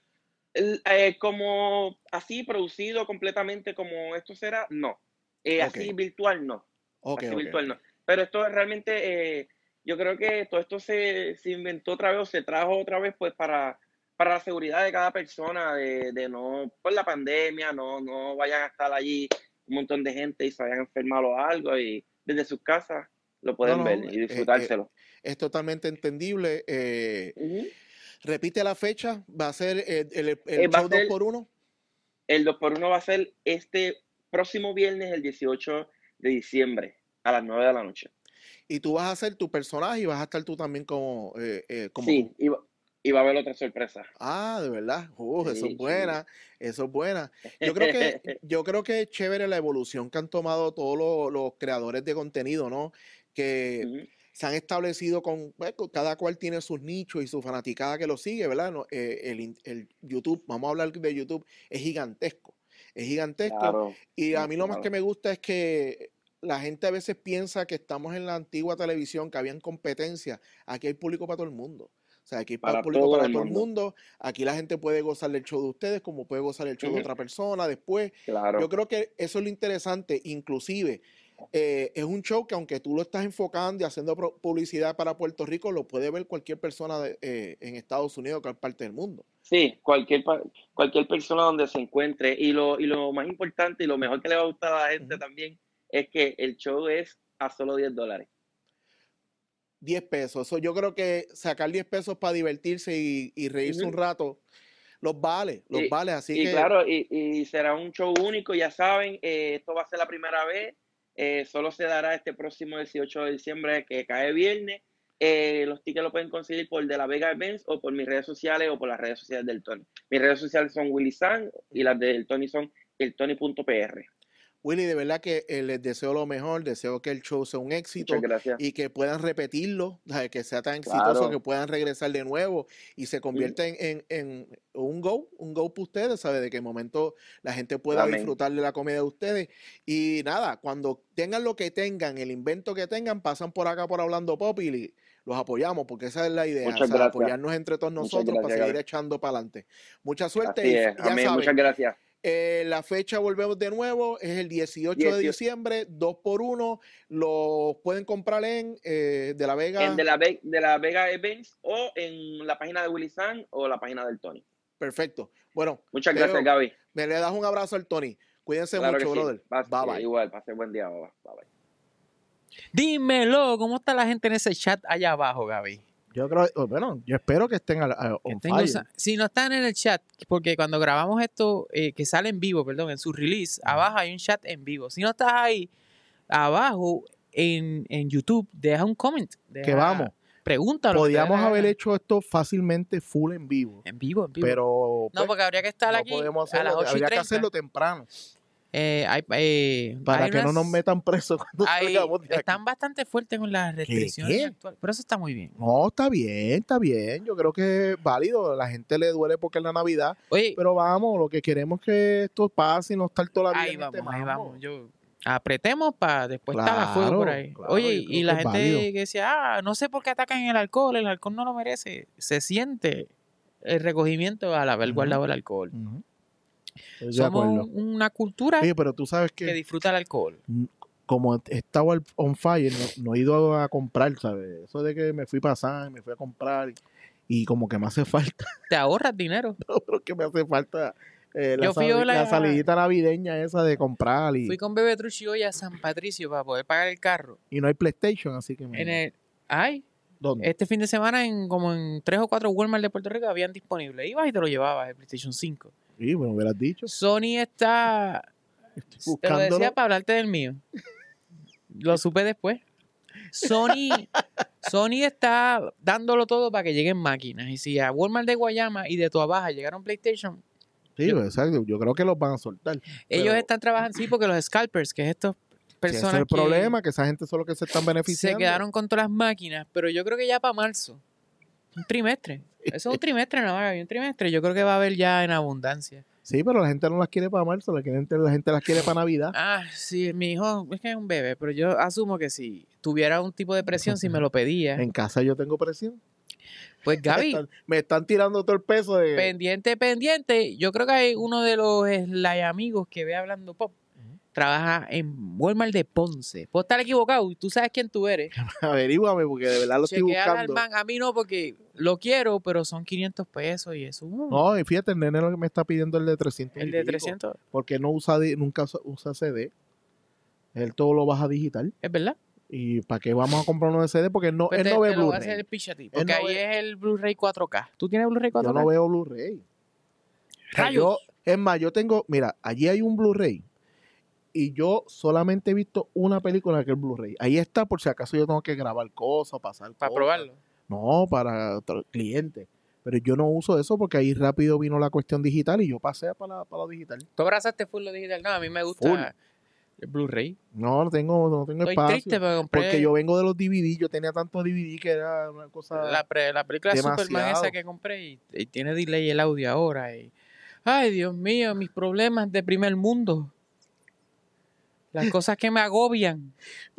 como así producido completamente como esto será, no. Ok, Así virtual, no. ok, Así ok, virtual, ok. no. Pero esto es realmente, yo creo que todo esto se inventó otra vez o se trajo otra vez pues para la seguridad de cada persona, de no, por la pandemia, no vayan a estar allí un montón de gente y se vayan a enfermar o algo y desde sus casas lo No, pueden ver no, y disfrutárselo. es totalmente entendible. Ujú. Repite la fecha, va a ser el Va a show dos ser por uno El 2x1 va a ser este próximo viernes, el 18 de diciembre, a las 9 de la noche. y tú vas a ser tu personaje y vas a estar tú también como tú. Sí, y va a haber otra sorpresa. Ah, de verdad. Eso es Sí, sí. buena, eso es buena. Yo creo que es chévere la evolución que han tomado todos los creadores de contenido, ¿no? Que Ujú, se han establecido cada cual tiene sus nichos y su fanaticada que lo sigue, ¿verdad? No, el YouTube, vamos a hablar de YouTube, es gigantesco. Es gigantesco. claro, Y a mí lo más que demasiado. me gusta es que la gente a veces piensa que estamos en la antigua televisión, que habían competencia. Aquí hay público para todo el mundo. O sea, aquí hay Para público todo para el todo el mundo. mundo. Aquí la gente puede gozar del show de ustedes como puede gozar el show de Ujú, otra persona después. Yo claro. creo que eso es lo interesante. Inclusive, es un show que aunque tú lo estás enfocando y haciendo publicidad para Puerto Rico, lo puede ver cualquier persona en Estados Unidos o cualquier parte del mundo. Sí, cualquier persona donde se encuentre. Y lo más importante y lo mejor que le va a gustar a la gente Ujú. también es que el show es a solo $10. 10 pesos. Yo creo que sacar 10 pesos para divertirse y reírse un Ujú. rato, los vale, los Y, vale. Así y que claro, y será un show único, ya saben, esto va a ser la primera vez, solo se dará este próximo 18 de diciembre que cae viernes. Los tickets lo pueden conseguir por De La Vega Events o por mis redes sociales o por las redes sociales del Tony. Mis redes sociales son Willy San y las del Tony son el Tony.pr. Willy, de verdad que les deseo lo mejor, deseo que el show sea un Muchas éxito gracias. y que puedan repetirlo, ¿sabes? Que sea tan exitoso que Claro. puedan regresar de nuevo y se Ujú. convierta en un go para ustedes, ¿sabes? De que en momento la gente pueda Amén. disfrutar de la comedia de ustedes. Y nada, cuando tengan lo que tengan, el invento que tengan, pasan por acá por Hablando Pop y los apoyamos, porque esa es la idea, o Muchas sea, gracias. apoyarnos entre todos Muchas nosotros para gracias, seguir Gaby. echando para adelante. Mucha suerte Así y es. ya Amén. saben. Muchas gracias. La fecha, volvemos de nuevo, es el 18 de 18 diciembre, 2 por 1. Lo pueden comprar en De La en Vega. De La Vega Events o en la página de Willy San o la página del Tony. Perfecto. Bueno, Muchas gracias, Teo, Gaby. me le das un abrazo al Tony. Cuídense Claro que mucho, sí. brother. Bye bye. Igual, pase buen día. Bye, bye. Dímelo, ¿cómo está la gente en ese chat allá abajo, Gaby? Yo creo, bueno, yo espero que estén on fire. Si no están en el chat, porque cuando grabamos esto, que sale en vivo, perdón, en su release, abajo hay un chat en vivo. Si no estás ahí, abajo en YouTube, deja un comment. Que vamos. Pregúntalo. Podíamos haber hecho esto fácilmente full en vivo. En vivo. Pero no, porque habría que estar no aquí podemos a hacerlo, las 8:30. habría que hacerlo temprano. Para que no nos metan presos cuando salgamos de aquí. Están bastante fuertes con las restricciones actuales, pero eso está muy bien. No, está bien. Yo creo que es válido. A la gente le duele porque es la Navidad. Oye, pero vamos, lo que queremos es que esto pase y no estar toda la vida ahí vamos. Apretemos para después estar a fuego por ahí. Claro, oye, y la gente válido. que decía, no sé por qué atacan el alcohol no lo merece. Se siente el recogimiento al haber guardado el alcohol. Somos una cultura pero tú sabes que disfruta el alcohol. Como estaba on fire, no he ido a comprar, ¿sabes? Eso de que me fui pasar, me fui a comprar y como que me hace falta. Te ahorras dinero. No, pero que me hace falta la la salidita navideña esa de comprar. Fui con Bebe Truchi hoy a San Patricio para poder pagar el carro. Y no hay PlayStation, así que... ¿Dónde? Este fin de semana como en 3 o 4 Walmart de Puerto Rico habían disponible. Ibas y te lo llevabas, el PlayStation 5. Sí, bueno, me hubieras dicho. Sony está... Te lo decía para hablarte del mío. Lo supe después. Sony está dándolo todo para que lleguen máquinas. Y si a Walmart de Guayama y de Toa Baja llegaron PlayStation... Sí, exacto. Yo creo que los van a soltar. Ellos están trabajando, sí, porque los scalpers, que es estos personas ese es el problema, que esa gente son los que se están beneficiando. Se quedaron con todas las máquinas, pero yo creo que ya para marzo, un trimestre. Eso es un trimestre nada más, un trimestre. Yo creo que va a haber ya en abundancia. Sí, pero la gente no las quiere para marzo, la gente las quiere para Navidad. Sí, mi hijo es que es un bebé, pero yo asumo que si tuviera un tipo de presión, si me lo pedía. En casa yo tengo presión. Pues Gaby, me están tirando todo el peso de... Pendiente. Yo creo que hay uno de los amigos que ve Hablando Pop. Trabaja en Walmart de Ponce. Puedo estar equivocado. Tú sabes quién tú eres. Averíguame, porque de verdad lo estoy buscando. A mí no, porque lo quiero, pero son 500 pesos y eso. No, y fíjate, el nene lo que me está pidiendo el de 300. El de 300. Porque nunca usa CD. Él todo lo baja digital. Es verdad. ¿Y para qué vamos a comprar uno de CD? Porque él no ve Blu-ray. Lo va a hacer el pichati, porque ahí es el Blu-ray 4K. ¿Tú tienes Blu-ray 4K? Yo no veo Blu-ray. Es más, yo tengo... Mira, allí hay un Blu-ray. Y yo solamente he visto una película que es Blu-ray. Ahí está por si acaso yo tengo que grabar cosas, pasar cosas. ¿Para probarlo? No, para otro cliente. Pero yo no uso eso porque ahí rápido vino la cuestión digital y yo pasé para lo digital. ¿Tú abrazaste full lo digital? No, a mí me gusta el Blu-ray. No tengo Estoy espacio. Triste porque yo vengo de los DVD. Yo tenía tantos DVD que era una cosa... La película demasiado. Superman esa que compré y tiene delay el audio ahora. Ay, Dios mío, mis problemas de primer mundo. Las cosas que me agobian.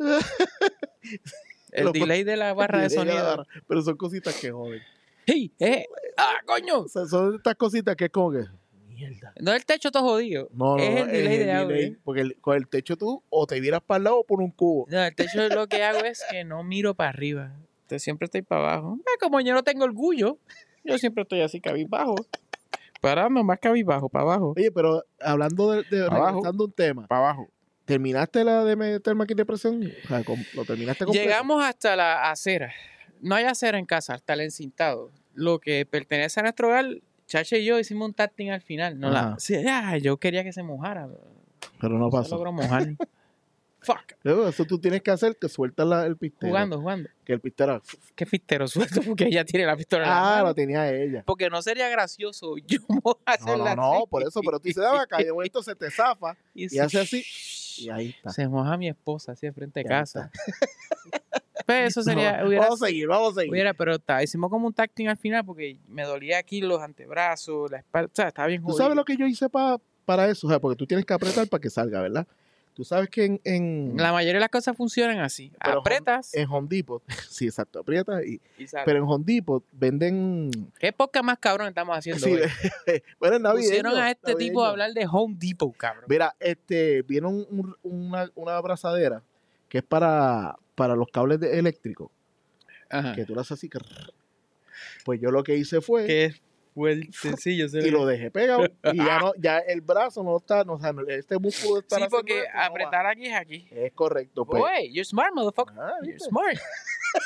El delay de la barra de sonido. Pero son cositas que joden. ¡Sí! ¡Coño! O sea, son estas cositas que es como que... Mierda. No es el techo todo jodido. No, es el delay de audio. Porque con el techo tú o te vieras para el lado o por un cubo. No, el techo lo que hago es que no miro para arriba. Entonces siempre estoy para abajo. Como yo no tengo orgullo, yo siempre estoy así cabizbajo. Parando más cabizbajo, para abajo. Oye, pero hablando de regresando un tema. Para abajo. ¿Terminaste la de meter máquina de presión? O sea, ¿lo terminaste completo? Llegamos hasta la acera. No hay acera en casa, hasta el encintado. Lo que pertenece a nuestro hogar, Chacha y yo hicimos un tacting al final. Yo quería que se mojara. Pero no pasó. Se logró mojar. Fuck. Eso tú tienes que hacer, que sueltas el pistero. Jugando. Que el pistero... ¿Qué pistero suelto? Porque ella tiene la pistola en la mano. Lo tenía ella. Porque no sería gracioso yo hacerla No, así. por eso. Pero tú se daba acá y de momento se te zafa y hace así. Y ahí está. Se moja mi esposa así de frente a casa. Pues eso sería... Vamos a seguir. Pero hicimos como un tacting al final porque me dolía aquí los antebrazos, la espalda. O sea, estaba bien jodido. ¿Tú sabes lo que yo hice para eso? O sea, porque tú tienes que apretar para que salga, ¿verdad? Tú sabes que en la mayoría de las cosas funcionan así. Apretas. En Home Depot. Sí, exacto. Aprietas y pero en Home Depot venden... ¿Qué podcast más cabrón estamos haciendo hoy? Bueno, en Navidad. Pusieron a este tipo a hablar de Home Depot, cabrón. Mira, viene una abrazadera que es para los cables eléctricos. Ajá. Que tú lo haces así. Pues yo lo que hice fue... Que fue el sencillo. Y lo dejé pegado. Y ya el brazo no está... este músculo está... Sí, porque apretar aquí es aquí. Es correcto. Pues. Boy, you're smart, motherfucker. You're smart.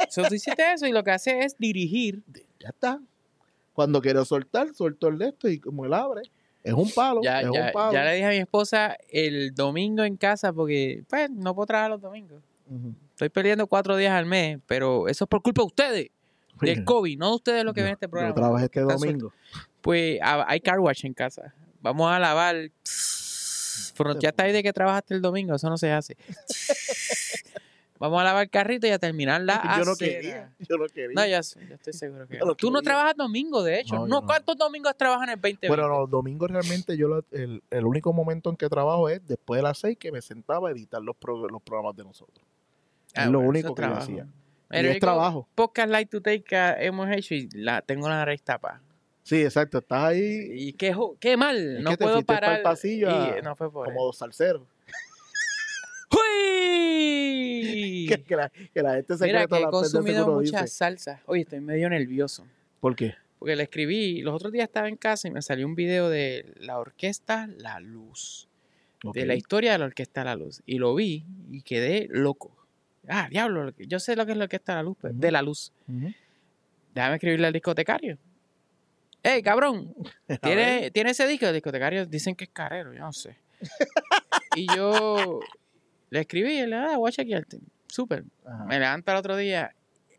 So, tú hiciste eso y lo que hace es dirigir. Ya está. Cuando quiero soltar, suelto el de esto y como él abre, es un palo, Ya, es ya, un palo. ya le dije a mi esposa el domingo en casa porque, pues, no puedo trabajar los domingos. Ujú. Estoy perdiendo 4 días al mes, pero eso es por culpa de ustedes, del Mira, COVID, no de ustedes los que ven este Yo programa. trabajé los que este están domingo. Pues hay car wash en casa. Vamos a lavar. Ya está ahí de que trabajaste el domingo, eso no se hace. Vamos a lavar el carrito y a terminar la Yo no acera. quería. Yo no quería. No, ya estoy seguro que Yo no tú no quería. trabajas domingo, de hecho. No, yo No, no. ¿cuántos domingos trabajas en el 2020? Bueno, los domingos realmente el único momento en que trabajo es después de las 6 que me sentaba a editar los programas de nosotros. Ah, es lo bueno, único eso que yo trabajo. hacía. El Y es único trabajo. podcast Light to Take que hemos hecho y tengo la nariz tapada. Sí, exacto. Estás ahí Y qué mal, Es no que te puedo fuiste pa'l parar. pasillo y no fue por como los salseros. ¡Uy! que la gente se Mira cree que he todas las pendejas que consumido uno muchas dice. salsas. Oye, estoy medio nervioso. ¿Por qué? Porque le escribí, los otros días estaba en casa y me salió un video de la orquesta La Luz. Ok. De la historia de la orquesta La Luz. Y lo vi y quedé loco. Ah, diablo, yo sé lo que es la orquesta La Luz, pues, Ujú. de La Luz. Ujú. Déjame escribirle al discotecario. ¡Ey, cabrón! A ver. ¿Tiene ese disco? El discotecario dicen que es carero, yo no sé. Y yo le escribí y le dije, voy a chequearte. Súper. Ajá, Me levanto el otro día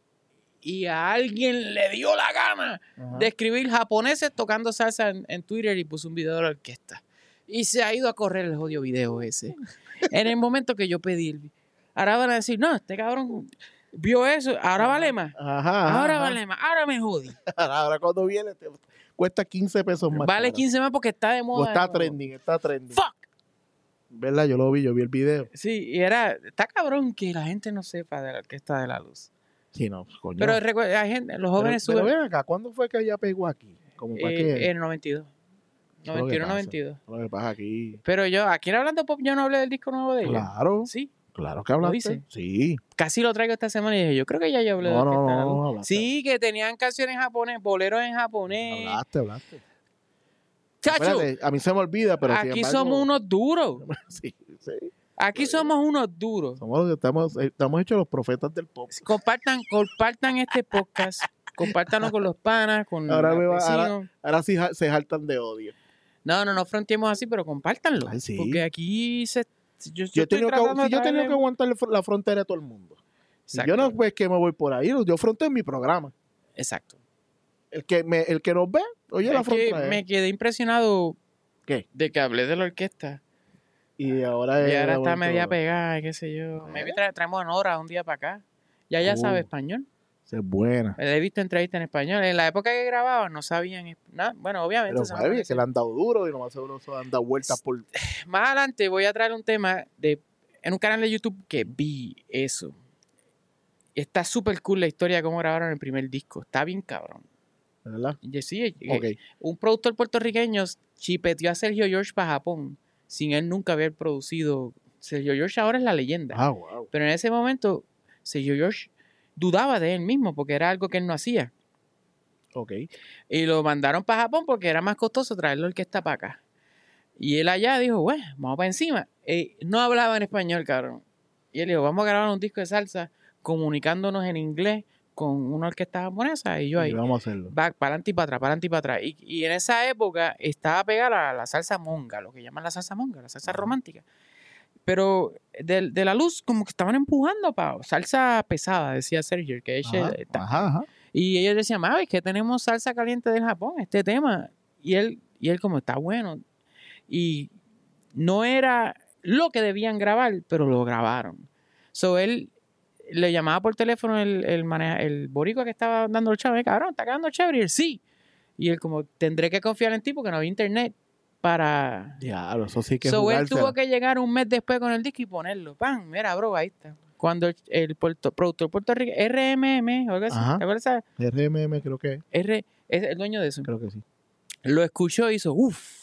y a alguien le dio la gana ajá. de escribir japoneses tocando salsa en Twitter y puso un video de la orquesta. Y se ha ido a correr el jodido video ese. En el momento que yo pedí. Ahora van a decir, no, este cabrón vio eso, ahora vale más. Ajá, Ahora ajá. vale más, ahora me jodí. Ahora cuando viene te cuesta 15 pesos más. Vale caro. 15 más porque está de O moda. está de nuevo. trending, está trending. Fuck. ¿Verdad? Yo vi el video. Sí, y está cabrón que la gente no sepa de la orquesta de La Luz. Sí, no, coño. Pero recuerda, hay gente, los jóvenes pero suben ven acá, ¿cuándo fue que ella pegó aquí? Como para qué. en el 92. Eso es lo que 91, pasa. 92. Lo que pasa aquí. Pero yo, aquí en Hablando Pop, yo no hablé del disco nuevo de ella. Claro, Sí, claro que hablaste. dice? Sí. casi lo traigo esta semana y dije, yo creo que ya yo hablé de No, la no, orquesta de La no, Luz. hablaste. Sí, que tenían canciones en japonés, boleros en japonés. Hablaste. Chacho, Espérate, a mí se me olvida, pero sin aquí embargo- somos unos duros. Sí. Aquí somos unos duros. Somos los que estamos hechos los profetas del pop. Compartan este podcast. Compártanlo con los panas, con Ahora los me va- vecinos. Ahora sí se jaltan de odio. No fronteemos así, pero compártanlo. Ay, sí. Porque aquí yo Yo he estoy tenido que tratando de traerle- aguantar la frontera de todo el mundo. Y Exacto. yo no pues que me voy por ahí, yo fronteo en mi programa. Exacto. El que nos ve, oye la Es que frontera. me quedé impresionado ¿Qué? de que hablé de la orquesta. Y ahora Y ahora está vuelto- media pegada, y qué sé yo. Maybe traemos a Nora un día para acá. Ya sabe español. Esa es buena. Le he visto entrevistas en español. En la época que grababa no sabían nada. Bueno, obviamente. Pero se sabe van a que le han dado duro y nomás seguro se han dado vueltas por... Más adelante voy a traer un tema en un canal de YouTube que vi eso. Está súper cool la historia de cómo grabaron el primer disco. Está bien cabrón. ¿Verdad? Y sí, Ok. un productor puertorriqueño chipeteó a Sergio George para Japón sin él nunca haber producido. Sergio George ahora es la leyenda. Ah, wow. Pero en ese momento Sergio George dudaba de él mismo porque era algo que él no hacía. Ok. Y lo mandaron para Japón porque era más costoso traerlo el que está para acá. Y él allá dijo, bueno, vamos para encima. No hablaba en español, cabrón. Y él dijo, vamos a grabar un disco de salsa comunicándonos en inglés con una orquesta japonesa. Y yo ahí, Y vamos a hacerlo. va para adelante y para atrás, para adelante y para atrás. Y en esa época estaba pegada la salsa monga, lo que llaman la salsa monga, la salsa romántica. Pero de La Luz como que estaban empujando para salsa pesada, decía Sergio, que Ajá. y ellos decían, es que tenemos salsa caliente del Japón, este tema. Y él como, está bueno. Y no era lo que debían grabar, pero lo grabaron. So, él le llamaba por teléfono el boricua que estaba dando el chavo, cabrón, está quedando chévere. Y él, sí. Y él como, tendré que confiar en ti porque no había internet para... Diablo, eso sí que es So, él jugársela. tuvo que llegar un mes después con el disco y ponerlo. ¡Pam! Mira, bro, ahí está. Cuando el productor puertorriqueño, RMM, o algo así, Ajá. ¿te acuerdas? RMM creo que Es el dueño de eso. creo que sí. Lo escuchó y hizo,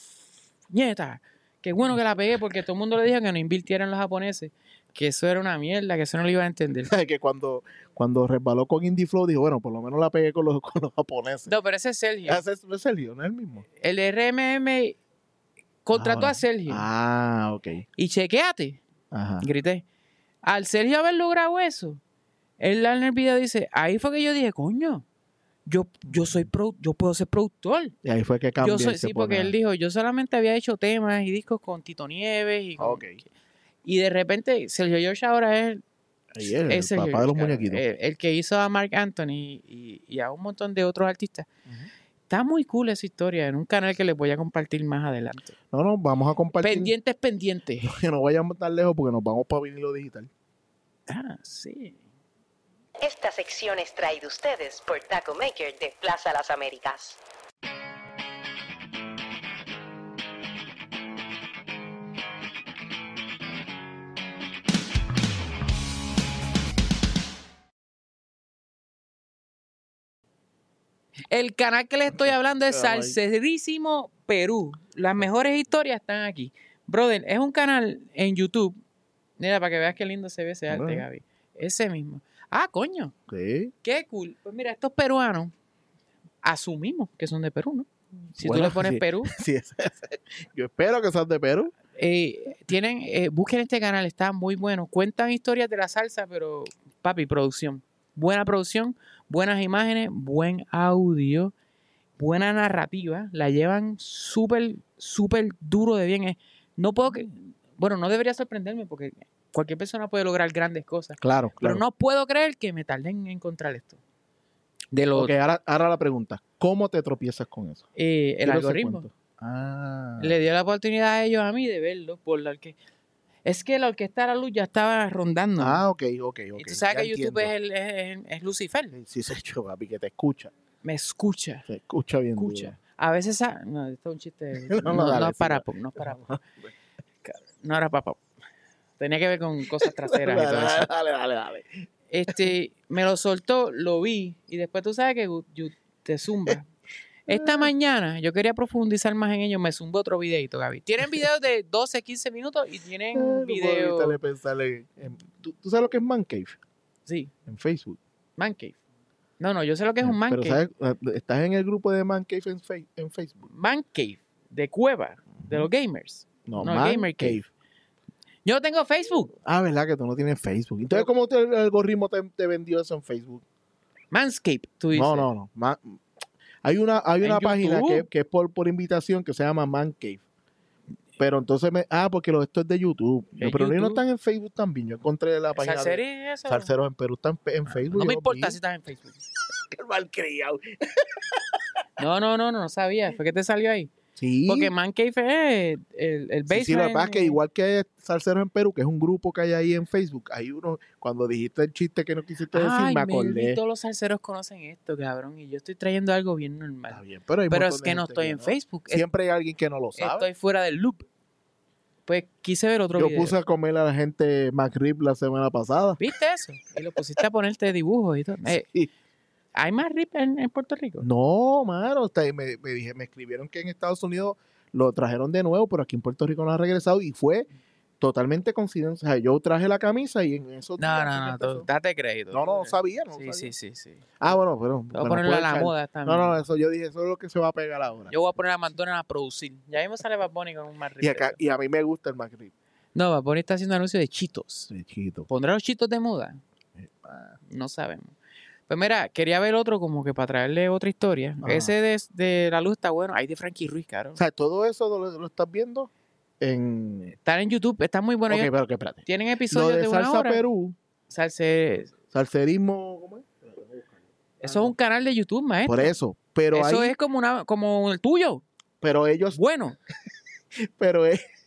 nieta, qué bueno que la pegué porque todo el mundo le dijo que no invirtieran los japoneses, que eso era una mierda, que eso no lo iban a entender. Que cuando resbaló con Indie Flow dijo, bueno, por lo menos la pegué con los japoneses. No, pero ese es Sergio. Ese es Sergio, no es el mismo. El RMM contrató Ah, a Sergio. Ah, ok. Y chequéate, Ajá. grité. Al Sergio haber logrado eso, Él en el video dice, ahí fue que yo dije, coño, yo puedo ser productor. Y ahí fue que cambió. Sí, porque él dijo, yo solamente había hecho temas y discos con Tito Nieves y de repente Sergio George ahora es el papá de los muñequitos. El que hizo a Marc Anthony y a un montón de otros artistas. Está muy cool esa historia en un canal que les voy a compartir más adelante. No, vamos a compartir. Pendientes. Que no vayamos tan lejos porque nos vamos para vinilo digital. Ah, sí. Esta sección es traída a ustedes por Taco Maker de Plaza Las Américas. El canal que les estoy hablando es Salserísimo Perú. Las mejores historias están aquí. Brother, es un canal en YouTube. Mira, para que veas qué lindo se ve ese arte, Gaby. Ese mismo. Ah, coño. Sí. Qué cool. Pues mira, estos peruanos asumimos que son de Perú, ¿no? Si tú le pones Perú. Sí, yo espero que sean de Perú. Busquen este canal, está muy bueno. Cuentan historias de la salsa, pero, papi, producción. Buena producción, buenas imágenes, buen audio, buena narrativa. La llevan súper, súper duro de bien. No debería sorprenderme porque cualquier persona puede lograr grandes cosas. Claro. Pero no puedo creer que me tarde en encontrar esto. Ok, ahora la pregunta. ¿Cómo te tropiezas con eso? El algoritmo. Le dio la oportunidad a ellos, a mí, de verlo. Es que la Orquesta de la Luz ya estaba rondando. Ah, ok. Y tú sabes que YouTube es Lucifer. Sí, se echó, papi, que te escucha. Me escucha. Se escucha bien. Escucha. A veces... No, esto es un chiste. No es para pop. No era para pop. Tenía que ver con cosas traseras y todo eso. Dale. Me lo soltó, lo vi, y después tú sabes que te zumba. Esta mañana yo quería profundizar más en ello, me zumbó otro videito, Gaby. Tienen videos de 12, 15 minutos y tienen videos... ¿Tú sabes lo que es Man Cave? Sí. En Facebook. Man Cave. No, yo sé lo que es un Man Cave. ¿Sabes? ¿Estás en el grupo de Man Cave en Facebook? Man Cave, de cueva, de los gamers. No, Gamer Cave. Yo no tengo Facebook. Ah, ¿verdad que tú no tienes Facebook? Entonces, ¿cómo el algoritmo te vendió eso en Facebook? Manscape, tú dices. No. Hay una página que es por invitación que se llama Man Cave. Pero entonces porque esto es de YouTube. Pero ellos no están en Facebook también. Yo encontré la página de Salseros en Perú. Están en Facebook. No me importa si están en Facebook. Qué malcriado. No sabía. ¿Fue que te salió ahí? Sí. Porque Man Cave es el basement. Sí, lo que pasa es que igual que Salseros en Perú, que es un grupo que hay ahí en Facebook, hay uno, cuando dijiste el chiste que no quisiste decir, me acordé. Todos los salseros conocen esto, cabrón, y yo estoy trayendo algo bien normal. Está bien, pero es que no estoy en Facebook. Siempre hay alguien que no lo sabe. Estoy fuera del loop. Pues quise ver otro video. Yo puse a comer a la gente McRib la semana pasada. ¿Viste eso? Y lo pusiste a ponerte dibujos y todo. Sí. ¿Hay más rip en Puerto Rico? No, mano. Me escribieron que en Estados Unidos lo trajeron de nuevo, pero aquí en Puerto Rico no ha regresado y fue totalmente coincidencia. O sea, yo traje la camisa y en eso... No, date crédito. No sabía. Sí. Ah, bueno, pero... Voy a ponerle a la moda también. No, eso yo dije, eso es lo que se va a pegar ahora. Yo voy a poner a McDonald's a producir. Ya mismo sale Bad Bunny con un McRib. Y a mí me gusta el McRib. No, Bad Bunny está haciendo anuncio de Cheetos. De Cheetos. ¿Pondrá los Cheetos de moda? No sabemos. Pues mira, quería ver otro como que para traerle otra historia. Ajá. Ese de la luz está bueno. Hay de Frankie Ruiz, claro. O sea, todo eso lo estás viendo Está en YouTube, está muy bueno. Ok, pero que espérate. Tienen episodios de una Salsa hora. Perú. Salserismo, ¿cómo es? Eso es un canal de YouTube, maestro. Por eso. Pero eso ahí, es como el tuyo. Pero ellos... Bueno. pero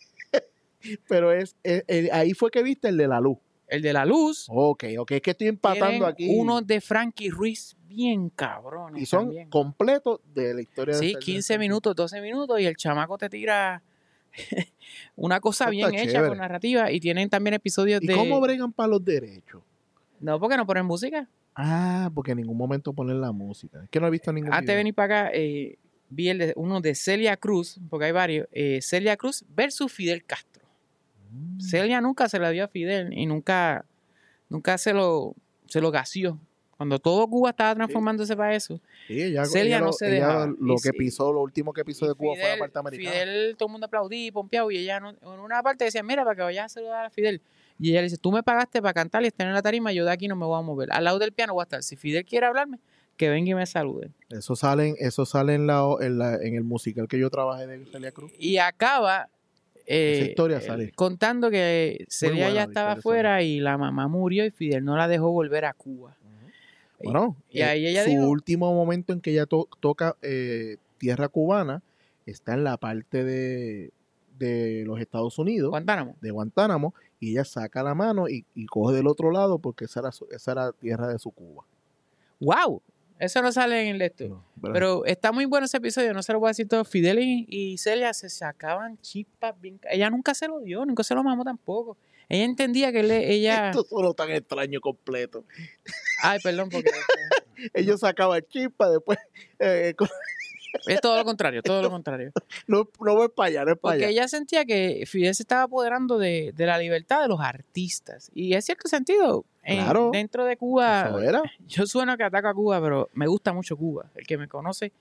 ahí fue que viste el de la luz. El de la luz. Ok, es que estoy empatando aquí. Uno de Frankie Ruiz bien cabrón. Y son completos de la historia de 15 minutos, 12 minutos y el chamaco te tira una cosa eso bien hecha con narrativa y tienen también episodios de... ¿Y cómo bregan para los derechos? No, porque no ponen música. Porque en ningún momento ponen la música. Es que no he visto ningún Antes de venir para acá, vi uno de Celia Cruz, porque hay varios. Celia Cruz versus Fidel Castro. Celia nunca se la dio a Fidel y nunca se lo gació. Cuando todo Cuba estaba transformándose para eso, Celia no se dejaba. Lo último que pisó de Cuba fue la parte americana. Fidel, todo el mundo aplaudía y pompeado y ella en una parte decía, mira, para que vayas a saludar a Fidel. Y ella le dice, tú me pagaste para cantar y estar en la tarima, yo de aquí no me voy a mover. Al lado del piano voy a estar. Si Fidel quiere hablarme, que venga y me salude. Eso sale en el musical que yo trabajé de Celia Cruz. Y acaba Esa historia sale. contando que Celia buena ya la estaba historia afuera y la mamá murió y Fidel no la dejó volver a Cuba. Bueno, Y ahí ella su dijo, último momento en que ella toca tierra cubana está en la parte de los Estados Unidos, Guantánamo. de Guantánamo, y ella saca la mano y coge del otro lado porque esa era tierra de su Cuba. ¡Wow! Eso no sale en el esto. No, Pero está muy bueno ese episodio, no se lo voy a decir todo. Fidel y Celia se sacaban chispas bien. Ella nunca se lo dio, nunca se lo mamó tampoco. Ella entendía que ella... Esto solo tan extraño completo. Ay, perdón, porque... Ellos sacaban chispas, después Es todo lo contrario, todo lo contrario. no voy para allá, no es para Porque allá. ella sentía que Fidel se estaba apoderando de la libertad de los artistas. Y es cierto sentido. Claro. Dentro de Cuba, Eso era. yo sueno que ataco a Cuba, pero me gusta mucho Cuba. El que me conoce.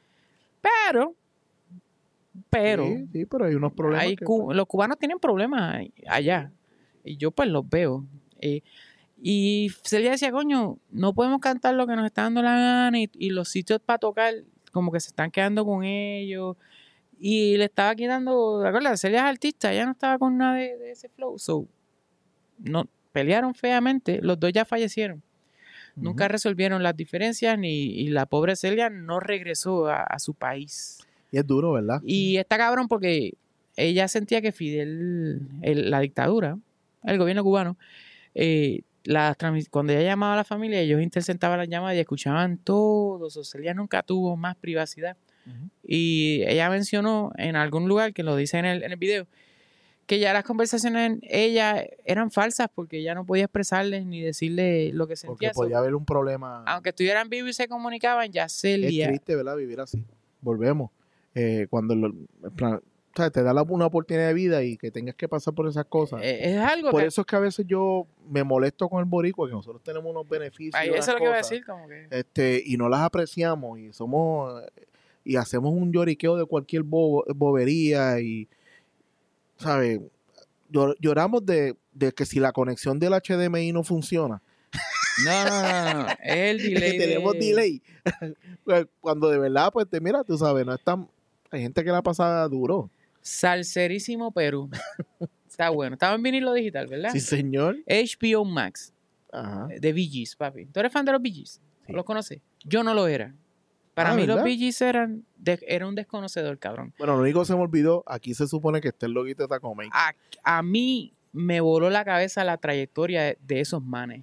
Pero Sí, pero hay unos problemas. los cubanos tienen problemas allá. Y yo pues los veo. Y Celia decía, coño, no podemos cantar lo que nos está dando la gana y los sitios para tocar como que se están quedando con ellos. Y le estaba quitando, ¿te acuerdas? Celia es artista, ella no estaba con nada de ese flow. So, no, pelearon feamente, los dos ya fallecieron. Nunca resolvieron las diferencias y la pobre Celia no regresó a su país. Y es duro, ¿verdad? Y está cabrón porque ella sentía que Fidel, la dictadura, el gobierno cubano, cuando ella llamaba a la familia, ellos interceptaban las llamadas y escuchaban todo. Celia nunca tuvo más privacidad. Y ella mencionó en algún lugar, que lo dice en el video, que ya las conversaciones ella eran falsas porque ella no podía expresarles ni decirle lo que sentía. Porque podía haber un problema. Aunque estuvieran vivos y se comunicaban, ya Celia... Es triste, ¿verdad? Vivir así. Volvemos. Cuando o sea, te da una oportunidad de vida y que tengas que pasar por esas cosas. Es algo Por que... eso es que a veces yo me molesto con el boricua, que nosotros tenemos unos beneficios. Ahí, eso es lo que iba a decir, como que... Y no las apreciamos y hacemos un lloriqueo de cualquier bobería y, ¿sabes? Lloramos de que si la conexión del HDMI no funciona. No. Es el delay. Tenemos delay. Cuando de verdad, pues mira, tú sabes, no es tan... Hay gente que la pasa duro. Salserísimo Perú. Está bueno. Estaba en vinilo digital, ¿verdad? Sí, señor. HBO Max. Ajá. De Bee Gees, papi. ¿Tú eres fan de los Bee Gees? Sí. ¿Los conoces? Yo no lo era. Para mí ¿verdad? los Bee Gees era un desconocedor, cabrón. Bueno, lo único que se me olvidó, aquí se supone que está el loguito de Taco Maker. A mí me voló la cabeza la trayectoria de esos manes.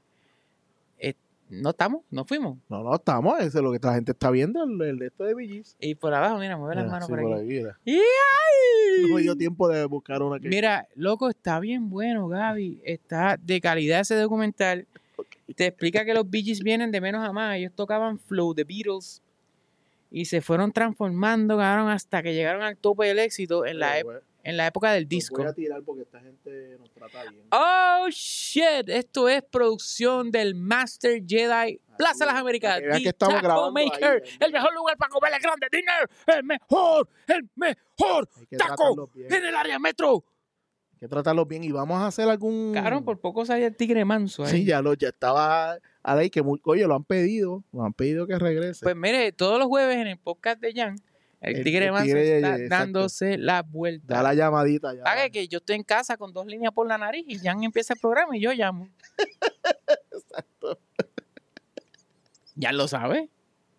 ¿No estamos? ¿No fuimos? No, estamos, eso es lo que la gente está viendo, el de esto de Bee Gees. Y por abajo, mira, mueve las manos sí, por aquí. mira. ¡Y ay! No me dio tiempo de buscar una que... Mira, loco, está bien bueno, Gaby. Está de calidad ese documental. Te explica que los Bee Gees vienen de menos a más. Ellos tocaban Flow, The Beatles, y se fueron transformando, cabrón, hasta que llegaron al tope del éxito en la época del disco. Voy a tirar porque esta gente nos trata bien. Oh, shit. Esto es producción del Master Jedi Plaza Las Américas. Vean que The estamos Taco grabando Maker. ahí, el mejor lugar para comer el grande dinner. El mejor Hay que taco tratarlos bien. en el área metro. Hay que tratarlos bien y vamos a hacer algún... Cabrón, por poco salía el tigre manso ahí. Sí, ya estaba ahí que oye, lo han pedido que regrese. Pues mire, todos los jueves en el podcast de Jan, el tigre manso está exacto. dándose la vuelta. Da la llamadita ya. Pague que yo estoy en casa con 2 líneas por la nariz y Jan empieza el programa y yo llamo. Exacto. Ya lo sabe.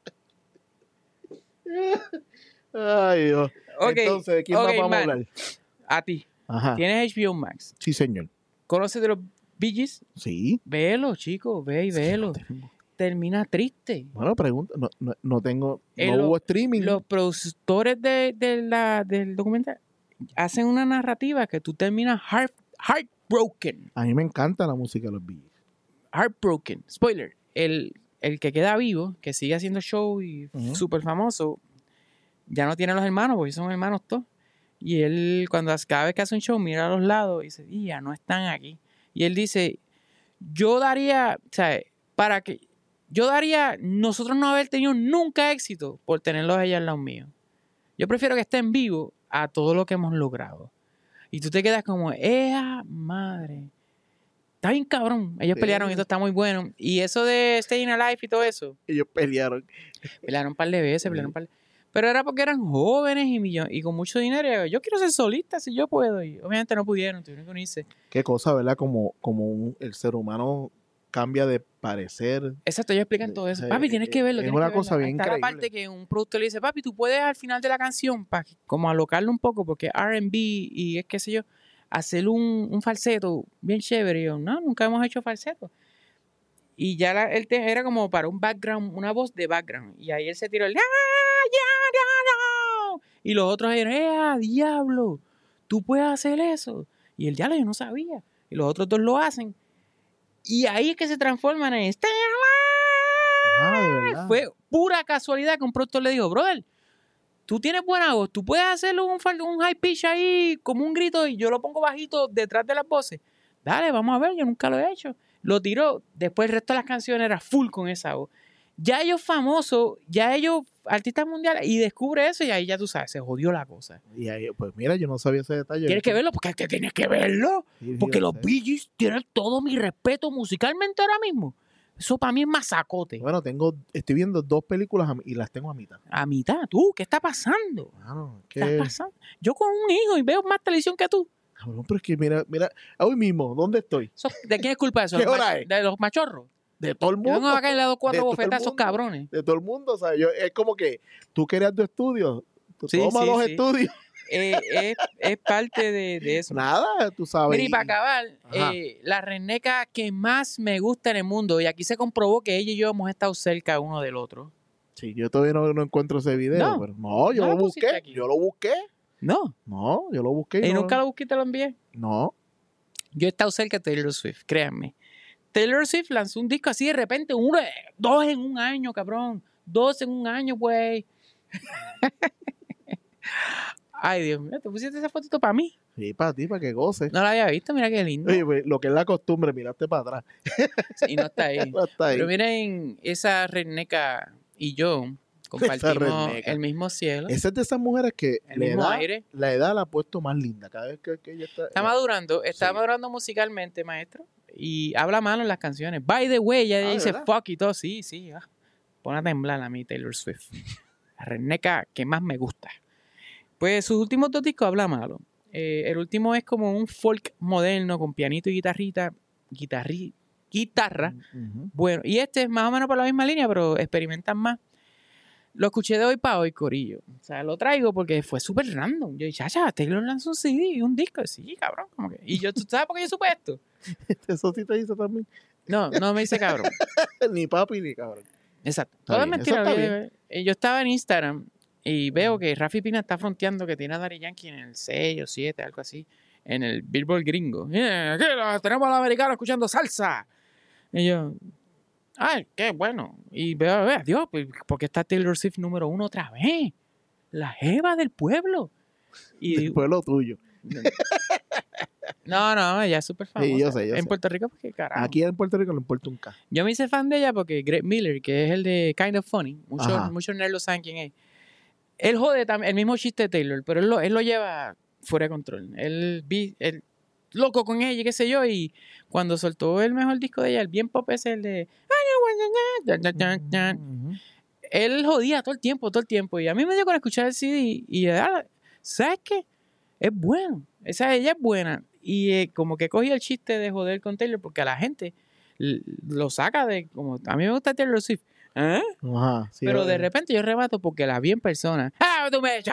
Ay, Dios. Ok, Entonces, ¿de quién ok, más vamos a man. hablar? A ti. Ajá. ¿Tienes HBO Max? Sí, señor. ¿Conoces de los Bee Gees? Sí. Velo, chico, ve y velo. Termina triste. Bueno, pregunta. No tengo... No Lo- hubo streaming. Los productores del documental hacen una narrativa que tú terminas heartbroken. A mí me encanta la música de los Bee Gees. Heartbroken. Spoiler. El que queda vivo, que sigue haciendo show y Ujú. súper famoso, ya no tiene los hermanos, porque son hermanos todos. Y él, cada vez que hace un show, mira a los lados y dice, ya no están aquí. Y él dice, yo daría, nosotros no haber tenido nunca éxito por tenerlos allá al lado mío. Yo prefiero que estén vivos a todo lo que hemos logrado. Y tú te quedas como, ¡ea madre! Está bien cabrón. Ellos Sí. pelearon y esto está muy bueno. Y eso de Staying Alive y todo eso. Ellos pelearon. Pelearon un par de veces, Sí. pelearon un par de... Pero era porque eran jóvenes y con mucho dinero. Yo quiero ser solista si yo puedo. Y obviamente no pudieron, tuvieron que unirse. Qué cosa, ¿verdad? Como el ser humano cambia de parecer. Exacto, ellos explican todo eso. Sí, Papi, tienes que verlo. es tienes una que cosa verlo. bien Está la increíble. parte que un productor le dice, papi, tú puedes al final de la canción, como alocarlo un poco, porque R&B y es qué sé yo, hacer un falseto bien chévere. Y yo, no, nunca hemos hecho falseto. Y ya era como para un background, una voz de background. Y ahí él se tiró el... Y los otros dijeron, diablo! ¿Tú puedes hacer eso? Y el diablo yo no sabía. Y los otros dos lo hacen. Y ahí es que se transforman en Stay Alive. De verdad. Fue pura casualidad que un productor le dijo, brother, tú tienes buena voz, tú puedes hacerle un high pitch ahí como un grito y yo lo pongo bajito detrás de las voces. Dale, vamos a ver, yo nunca lo he hecho. Lo tiró, después el resto de las canciones era full con esa voz. Ya ellos famosos, ya ellos artistas mundiales, y descubre eso y ahí ya tú sabes, se jodió la cosa. Y ahí, pues mira, yo no sabía ese detalle. Tienes que verlo porque es que tienes que verlo. Sí, Porque yo los sé. Bee Gees tienen todo mi respeto musicalmente ahora mismo. Eso para mí es masacote. Bueno, estoy viendo 2 películas y las tengo a mitad. A mitad, tú, ¿qué está pasando? Mano, ¿Qué está pasando? Yo con un hijo y veo más televisión que tú. Cabrón, pero es que mira, hoy mismo, ¿dónde estoy? ¿De quién es culpa de eso? ¿Qué hora es? ¿De los machorros? De todo el Yo mundo. vengo acá y le doy De 4 todo el bofetas a esos mundo. cabrones. De todo el mundo, o sea, es como que tú querías 2 estudios, tú Sí, tomas sí, 2 sí. estudios. Es parte de eso. Nada, tú sabes. Mira, y para acabar, Ajá. la reneca que más me gusta en el mundo, y aquí se comprobó que ella y yo hemos estado cerca uno del otro. Sí, yo todavía no encuentro ese video, No. pero no, yo No lo lo pusiste busqué. aquí. Yo lo busqué. No. No, yo lo busqué. Y no, nunca lo busqué y te lo envié. No. Yo he estado cerca de Taylor Swift, créanme. Taylor Swift lanzó un disco así de repente, 2 en un año, cabrón. 2 en un año, güey. Ay, Dios mío, ¿te pusiste esa fotito para mí? Sí, para ti, para que goces. No la había visto, mira qué lindo. Oye, pues, lo que es la costumbre, miraste para atrás. Y no está ahí. No está ahí. Pero miren, esa reneca y yo compartimos redneca. el mismo cielo, Esa es de esas mujeres que el mismo aire. la edad la ha puesto más linda. Cada vez que ella está. Está madurando Sí. musicalmente, maestro. Y habla malo en las canciones. By the way, ella Ah, dice ¿verdad? fuck y todo. Sí. Pon a temblar a mí, Taylor Swift. La reneca que más me gusta. Pues sus últimos 2 discos habla malo. El último es como un folk moderno con pianito y guitarra. Ujú. Bueno, y este es más o menos por la misma línea, pero experimentan más. Lo escuché de hoy para hoy, corillo. O sea, lo traigo porque fue súper random. Yo dije, Taylor lanzó un CD y un disco. Sí, cabrón. Como que... Y yo, ¿tú sabes por qué yo supe esto? Eso sí te dice también. No me dice cabrón. Ni papi ni cabrón. Exacto. Está Todo es bien, mentira. eso está olvídate. Yo estaba en Instagram y veo que Rafi Pina está fronteando que tiene a Daddy Yankee en el 6 o 7, algo así, en el Billboard gringo. Aquí tenemos a los americanos escuchando salsa. Y yo, ay, qué bueno. Y veo, Dios, pues, ¿por qué está Taylor Swift número 1 otra vez? La jeva del pueblo. Y Después lo tuyo. no, ella es súper famosa. Sí, yo sé. En Puerto Rico, porque carajo. Aquí en Puerto Rico no importa un K. Yo me hice fan de ella porque Greg Miller, que es el de Kind of Funny, Ajá. muchos nerds lo saben quién es. Él jode el mismo chiste de Taylor, pero él lo lleva fuera de control. Él loco con ella, y qué sé yo, y cuando soltó el mejor disco de ella, el bien pop ese, el de... Ujú. Él jodía todo el tiempo, y a mí me dio con escuchar el CD, y ¿sabes qué? Es bueno, ella es buena, y como que cogí el chiste de joder con Taylor, porque a la gente lo saca de, como, a mí me gusta Taylor Swift, ¿eh? Ajá, sí, Pero de repente yo remato porque la vi en persona. ¡Ah, tú me echas!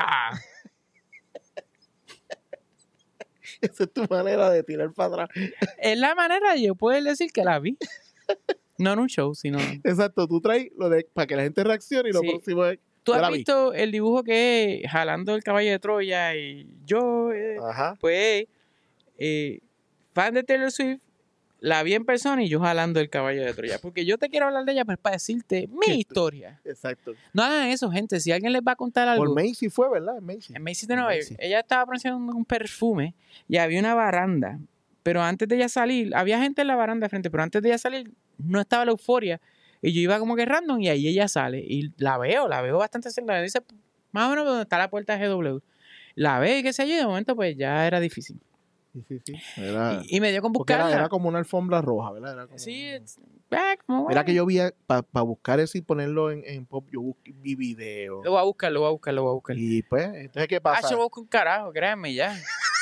Esa es tu manera de tirar para atrás. Es la manera de yo poder decir que la vi. No en un show, sino... Exacto, tú traes lo de para que la gente reaccione y lo Sí. próximo es. ¿Tú Yo has la vi. visto el dibujo que es jalando el caballo de Troya y yo, Ajá. pues, fan de Taylor Swift, la vi en persona y yo jalando el caballo de Troya? Porque yo te quiero hablar de ella pues, para decirte mi ¿Qué? historia. Exacto. No hagan eso, gente. Si alguien les va a contar algo... Por Macy fue, ¿verdad? Macy. En Macy's de Nueva York, Macy's. ella estaba pronunciando un perfume y había una baranda. Pero antes de ella salir, había gente en la baranda de frente, pero antes de ella salir, no estaba la euforia. Y yo iba como que random y ahí ella sale. Y la veo bastante cerca. Dice, más o menos donde está la puerta de GW. La veo y qué sé yo, y de momento pues ya era difícil. Sí. Era, Y me dio con porque buscarla. era como una alfombra roja, ¿verdad? Era como, Sí, como, era que yo vi para buscar eso y ponerlo en pop, vi video. Lo voy a buscar. Y pues, entonces, ¿qué Ah, pasa? yo busco un carajo, créanme ya.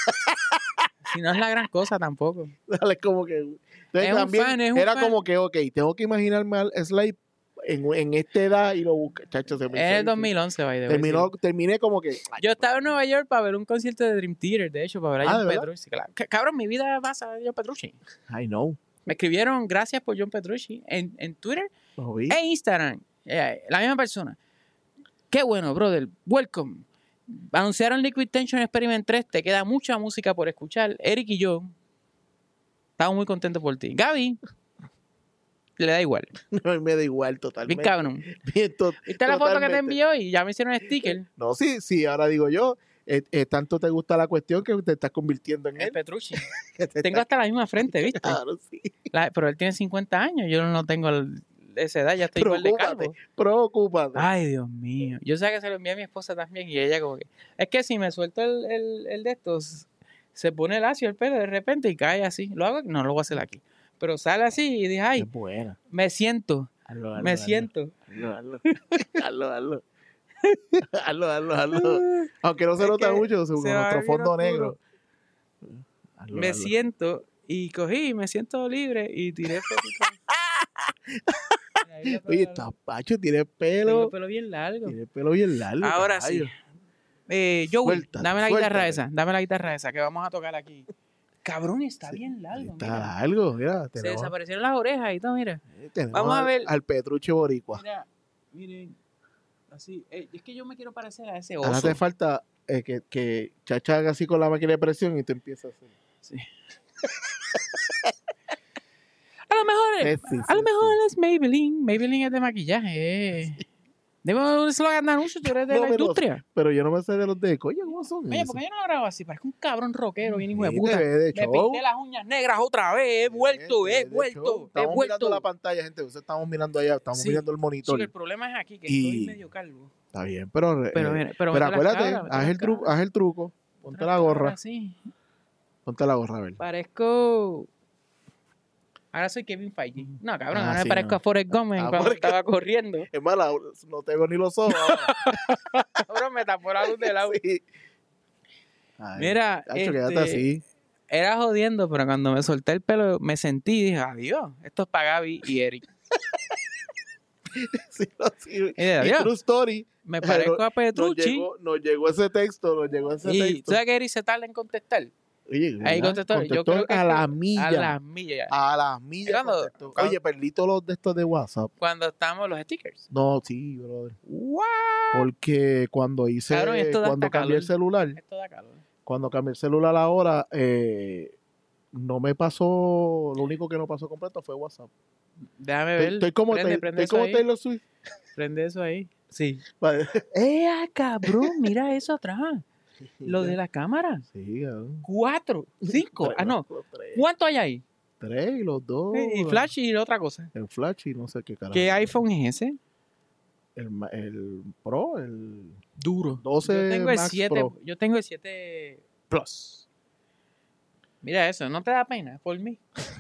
Si no es la gran cosa tampoco. Dale, como que. Entonces Es un también fan, es un era fan. como que, ok, tengo que imaginarme al Slade en esta edad y lo busqué. Chacho, se me Es hizo el 2011, by the way, terminé como que. Yo estaba en Nueva York para ver un concierto de Dream Theater, de hecho, para ver a Ah, John ¿de verdad? Petrucci. Claro. Cabrón, mi vida pasa a John Petrucci. I know. Me escribieron gracias por John Petrucci en Twitter Lo vi. e Instagram. La misma persona. Qué bueno, brother. Welcome. Anunciaron Liquid Tension Experiment 3. Te queda mucha música por escuchar. Eric y yo estamos muy contentos por ti. Gaby, le da igual. No, me da igual totalmente. Bien cabrón. Bien, ¿Viste la foto que te totalmente. envió? Y ya me hicieron sticker. No, sí, ahora digo yo. Tanto te gusta la cuestión que te estás convirtiendo en Es él. Petrucci. Que te Tengo estás- hasta la misma frente, ¿viste? Claro, sí. Pero él tiene 50 años. Yo no tengo esa edad. Ya estoy igual de calvo. Preocúpate. Ay, Dios mío. Yo sé que se lo envié a mi esposa también y ella como que... Es que si me suelto el de estos, se pone lacio el pelo de repente y cae así. Lo hago, no lo voy a hacer aquí. Pero sale así y dije, ay, Es buena. me siento, Hazlo, me siento. Hazlo. Hazlo. Aunque no se Es nota que mucho, se con va nuestro bien fondo oscuro. negro. Hazlo. Me siento y cogí, me siento libre y tiré fotito. Mira, ahí lo Oye, tengo. está pacho, tiene Tengo pelo. pelo bien largo. Tiene pelo bien largo. Ahora caballo. sí. Joey, Suéltate, dame la guitarra suéltate. esa, que vamos a tocar aquí. Cabrón, está Sí, bien largo. Está Mira. largo, mira. Se desaparecieron las orejas y todo, mira. Tenemos Vamos a ver. al Petrucci Boricua. Mira, miren. Así. Es que yo me quiero parecer a ese Ahora oso. hace falta que Chacha haga así con la máquina de presión y te empieza a hacer. Sí. A lo mejor, Sí, a lo mejor es Maybelline. Maybelline es de maquillaje. Debe un eslogan de anuncio, tú eres de No la me lo industria. Pero yo no me sé de los de coño, ¿cómo son? Oye, esos? ¿por qué yo no lo grabo así? Parezco un cabrón rockero, bien hijo de Sí, puta. te ve de Me show. pinté las uñas negras otra vez. He vuelto, Te ve he de vuelto, show. he Estamos mirando la vuelto. pantalla, gente. Estamos mirando allá, estamos Sí. mirando el monitor. Sí, el problema es aquí, que Y- estoy medio calvo. Está bien, pero Mira, pero mete las acuérdate, cabras, mete haz las el truco, cabras. haz el truco. Ponte Mete la las gorra, cabras así. ponte la gorra, a ver. Parezco... Ahora soy Kevin Feige. No, cabrón, Ah, ahora sí, me parezco no. a Forrest Gump Ah, cuando Forrest estaba corriendo. Es mala, no tengo ni los ojos ahora. Cabrón, me tapó la luz del agua. Sí. Ay, Mira, Chacho, quédate así. era jodiendo, pero cuando me solté el pelo me sentí y dije, adiós, esto es para Gaby y Eric. Sí, no, sí. de Y adiós. True Story. Me parezco a Nos Petrucci. llegó ese texto, Y tú sabes que Eric se tarda en contestar. Oye, Ahí ¿verdad? contestó. Yo creo que a es las que- millas. A las millas. A las millas. Cuando- contestó. cuando- Oye, perdí todos los de estos de WhatsApp. Cuando estamos los stickers. No, sí, brother. ¡Wow! Porque cuando hice, Cabrón, esto da cuando hasta cambié el calor. celular, Esto da calor. cuando cambié el celular ahora, no me pasó, lo único que no pasó completo fue WhatsApp. Déjame ver. Estoy como, prende estoy eso como ahí. Taylor Swift. Prende eso ahí. Sí. Vale. Cabrón! Mira eso atrás. Lo de la cámara. Sí, cabrón. 4, 5. Ah, no. Los tres. ¿Cuánto hay ahí? Tres y los dos. Y flash y otra cosa. El flash y no sé qué carajo. ¿Qué iPhone es ese? El Pro, el Duro. 12 Yo tengo el Max 7. Pro. Yo tengo el 7 Plus. Mira eso, ¿no te da pena por mí?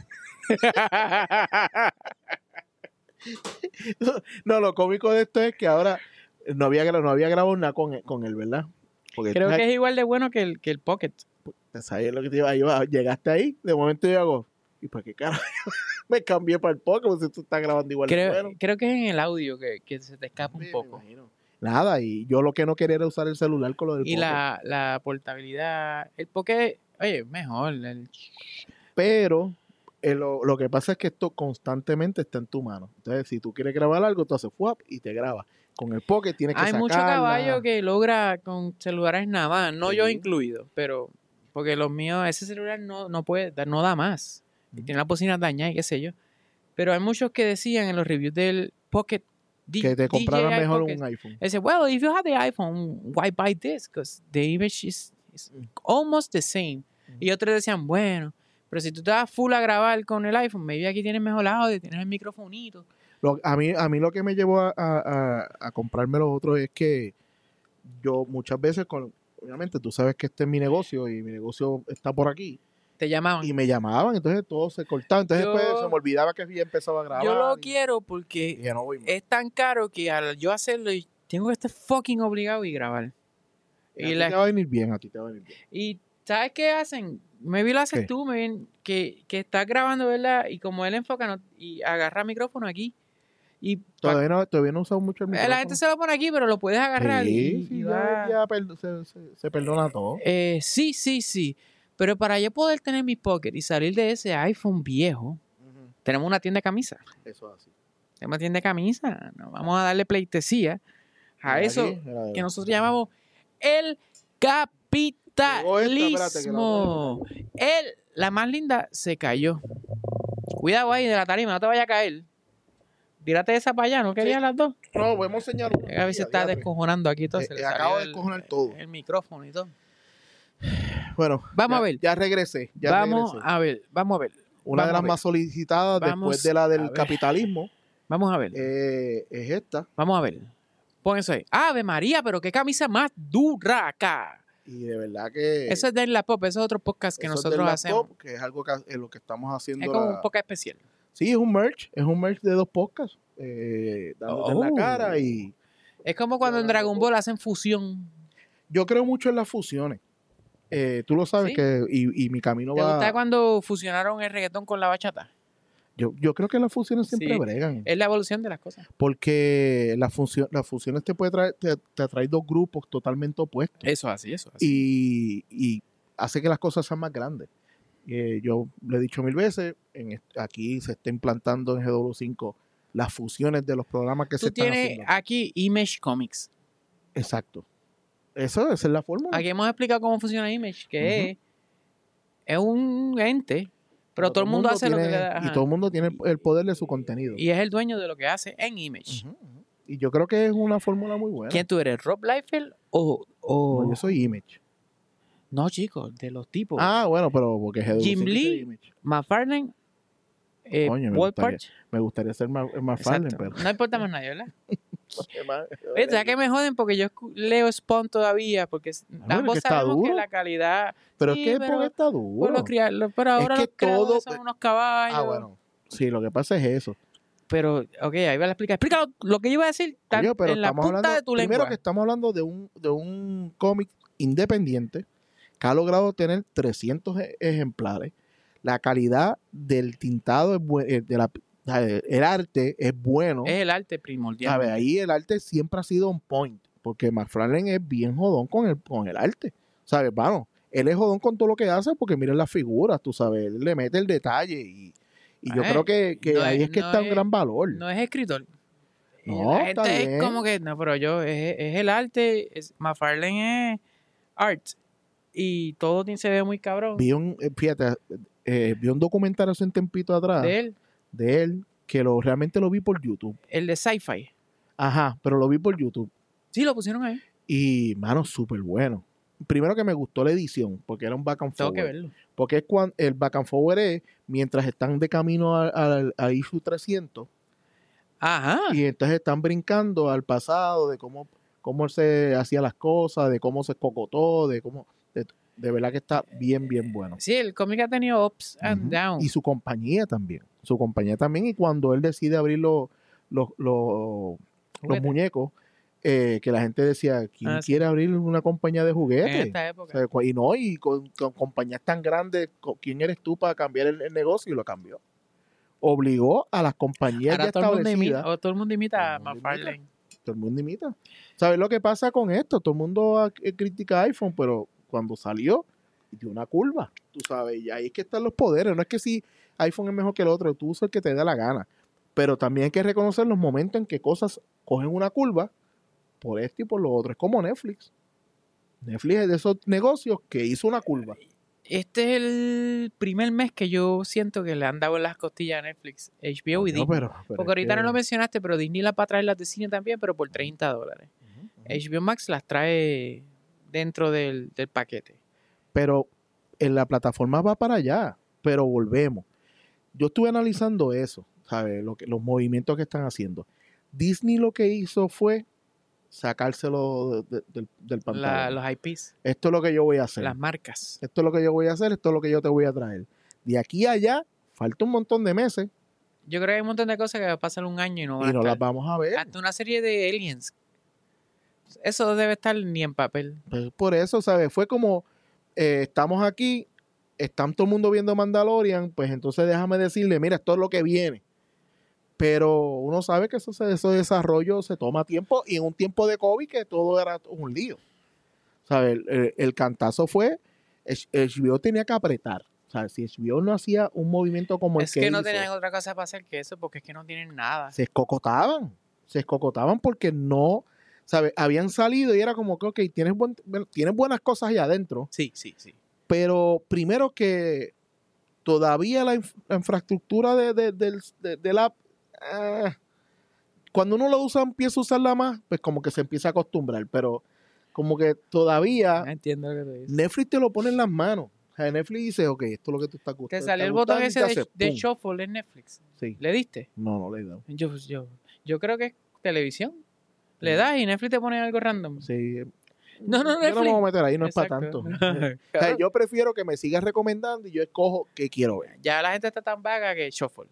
No, lo cómico de esto es que ahora no había grabado nada con él, ¿verdad? Porque Creo que es igual de bueno que el Pocket. ¿sabes lo que te iba? Llegaste ahí, de momento yo hago, ¿y para qué carajo? Me cambié para el Pocket, porque tú estás grabando igual de bueno. Creo que es en el audio que se te escapa un Me poco. imagino. Nada, y yo lo que no quería era usar el celular con lo del Y Pocket. la portabilidad. El Pocket, oye, mejor. Pero lo que pasa es que esto constantemente está en tu mano. Entonces, si tú quieres grabar algo, tú haces FWAP y te grabas. Con el Pocket tienes que Hay mucho sacarla. caballo que logra con celulares nada más, no Sí. yo incluido, pero porque los míos, ese celular no puede, no da más. Y tiene la bocina dañada y qué sé yo. Pero hay muchos que decían en los reviews del Pocket que te compraran DJI mejor Pocket, un iPhone. they say, well, if you have the iPhone, why buy this? Because the image is almost the same. Y otros decían, bueno, pero si tú te vas full a grabar con el iPhone, maybe aquí tienes mejor audio, tienes el microfonito. A mí lo que me llevó a comprarme los otros es que yo muchas veces, obviamente tú sabes que este es mi negocio y mi negocio está por aquí. Te llamaban. Y me llamaban, entonces todo se cortaba. Entonces Yo- después se me olvidaba que había empezado a grabar. Yo lo y quiero porque dije, no voy más. es tan caro que al yo hacerlo tengo que estar fucking obligado y grabar. A ti te va a venir bien, a ti te va a venir bien. Y ¿sabes qué hacen? Maybe lo haces ¿Qué? tú, maybe, que estás grabando, ¿verdad? Y como él enfoca y agarra el micrófono aquí. Y Todavía no he usado mucho el micrófono. la gente se lo pone aquí, pero lo puedes agarrar Sí, y sí, va. ya se perdona todo. Sí. Pero para yo poder tener mi pocket y salir de ese iPhone viejo, tenemos una tienda de camisa. Eso es así. Tenemos una tienda de camisa. No, vamos a darle pleitesía a Mira eso aquí, mira, que nosotros llamamos el capitalismo. La más linda se cayó. Cuidado ahí de la tarima, no te vaya a caer. Tírate esa para allá, ¿no querías las dos? No, podemos enseñar una. A ver si se está descojonando aquí todo. Se le Acabo salió de descojonar todo. el micrófono y todo. Bueno, Vamos ya- a ver. Ya regresé. Vamos a ver. Una vamos de a las ver. más solicitadas Vamos después de la a del ver. capitalismo Vamos a ver. es esta. Vamos a ver. Pon eso ahí. Ave María, pero qué camisa más dura acá. Y de verdad que Eso es de la pop, eso es otro podcast que eso es nosotros del hacemos. laptop, que es algo que es lo que estamos haciendo. Es como un podcast especial. Sí, es un merch de 2 podcasts. Dándote en la Oh. cara y Es como cuando en Dragon Ball hacen fusión. yo creo mucho en las fusiones. Tú lo sabes ¿Sí? que y mi camino ¿Te va. gusta cuando fusionaron el reggaetón con la bachata? Yo creo que las fusiones siempre Sí. bregan. Es la evolución de las cosas. Porque las fusiones te puede traer, te atrae 2 grupos totalmente opuestos. Eso así, eso así. Y hace que las cosas sean más grandes. Yo le he dicho 1000 veces, aquí se está implantando en GW5 las fusiones de los programas que se Tú están tienes haciendo. aquí Image Comics. Exacto. Esa es la fórmula. Aquí hemos explicado cómo funciona Image, que es un ente, pero todo el mundo hace lo que le da. Y ajá. todo el mundo tiene el poder de su contenido. Y es el dueño de lo que hace en Image. Ujú. Y yo creo que es una fórmula muy buena. ¿Quién tú eres? ¿Rob Liefeld o...? No, yo soy Image. No, chicos, de los tipos. Ah, bueno, pero porque GW5 Jim es Lee, Image. McFarlane, Coño, me Walt gustaría- Parch. Me gustaría ser más Exacto. Farley, pero... No importa más nadie, ¿verdad? Oye, ¿sabes que me joden? Porque yo leo Spawn todavía, porque Bueno, ambos que está sabemos que duro. la calidad... Pero sí, es que el pero Spawn está por duro. los pero ahora que los creadores todo- son unos caballos. Ah, bueno. Sí, lo que pasa es eso. Pero, ok, ahí va a explicar. Explica lo que yo iba a decir tan- Oye, pero en la estamos punta hablando, de tu primero lengua. que estamos hablando de un cómic independiente que ha logrado tener 300 ejemplares. La calidad del tintado es el arte es bueno. Es el arte primordial. ¿Sabes? Ahí el arte siempre ha sido on point, porque McFarlane es bien jodón con el arte. ¿Sabes? Vamos, él es jodón con todo lo que hace porque miren las figuras, tú sabes, él le mete el detalle y yo creo que no ahí es- es que no está un es- gran valor. No es escritor. No, La está gente bien. es como que, no, pero es el arte. McFarlane es art. Y todo se ve muy cabrón Fíjate, vi un documental hace un tempito atrás de él. de él que realmente lo vi por YouTube. El de sci-fi. Ajá, pero lo vi por YouTube. Sí, lo pusieron ahí. Y, mano, súper bueno. Primero que me gustó la edición, porque era un back and Tengo forward. que verlo. Porque es cuando el back and forward es mientras están de camino a issue 300 Ajá. y entonces están brincando al pasado de cómo él se hacía las cosas, de cómo se cocotó, de verdad que está bien, bien bueno. Sí, el cómic ha tenido ups and Ujú. downs. Y su compañía también. Su compañía también. Y cuando él decide abrir los Juguete. muñecos, que la gente decía, ¿quién Ah, sí. quiere abrir una compañía de En juguetes? esta O época. sea, y con compañías tan grandes, ¿quién eres tú para cambiar el negocio? Y lo cambió. Obligó a las compañías Ahora ya todo el mundo establecidas. imita, todo el mundo imita a Todo el mundo McFarlane. Todo el mundo imita. ¿Sabes lo que pasa con esto? Todo el mundo critica iPhone, pero cuando salió, dio una curva, tú sabes, y ahí es que están los poderes. No es que si iPhone es mejor que el otro, tú usas el que te dé la gana. Pero también hay que reconocer los momentos en que cosas cogen una curva por esto y por lo otro. Es como Netflix. Netflix es de esos negocios que hizo una curva. Este es el primer mes que yo siento que le han dado en las costillas a Netflix, HBO y No, Disney. pero Porque es ahorita que- no lo mencionaste, pero Disney las va a traer las de cine también, pero por $30. HBO Max las trae dentro del paquete. Pero en la plataforma va para allá. Pero volvemos. Yo estuve analizando eso, ¿sabes? Los movimientos que están haciendo. Disney lo que hizo fue sacárselo del pantalón. Los IPs, Esto es lo que yo voy a hacer. las marcas. Esto es lo que yo voy a hacer, esto es lo que yo te voy a traer. De aquí a allá, falta un montón de meses Yo creo que hay un montón de cosas que va a pasar un año y no van y a no estar. las vamos a ver. Hasta una serie de aliens. Eso debe estar ni en papel. Pues por eso, ¿sabes? Fue como, estamos aquí, están todo el mundo viendo Mandalorian, pues entonces déjame decirle, mira, esto es lo que viene. Pero uno sabe que ese desarrollo se toma tiempo y en un tiempo de COVID que todo era un lío. ¿Sabes? El cantazo fue, HBO tenía que apretar. ¿Sabes? Si HBO no hacía un movimiento como el Es que no hizo, tenían otra cosa para hacer que eso, porque es que no tienen nada. se escocotaban porque no, ¿sabes? Habían salido y era como que, ok, tienes buenas cosas allá adentro, Sí, sí, sí. pero primero que todavía la infraestructura de la cuando uno lo usa, empieza a usarla más, pues como que se empieza a acostumbrar, pero como que todavía No entiendo lo que tú dices. Netflix te lo pone en las manos. O sea, Netflix dice, ok, esto es lo que tú estás Te gustando. salió el botón ese de shuffle en Netflix. Sí. ¿Le diste? No le he dado. Yo creo que es televisión. Le das y Netflix te pone algo random. Sí. No, Yo no Netflix. me voy a meter ahí, no es para Exacto. tanto. O sea, yo prefiero que me sigas recomendando y yo escojo qué quiero ver. Ya la gente está tan vaga que shuffle.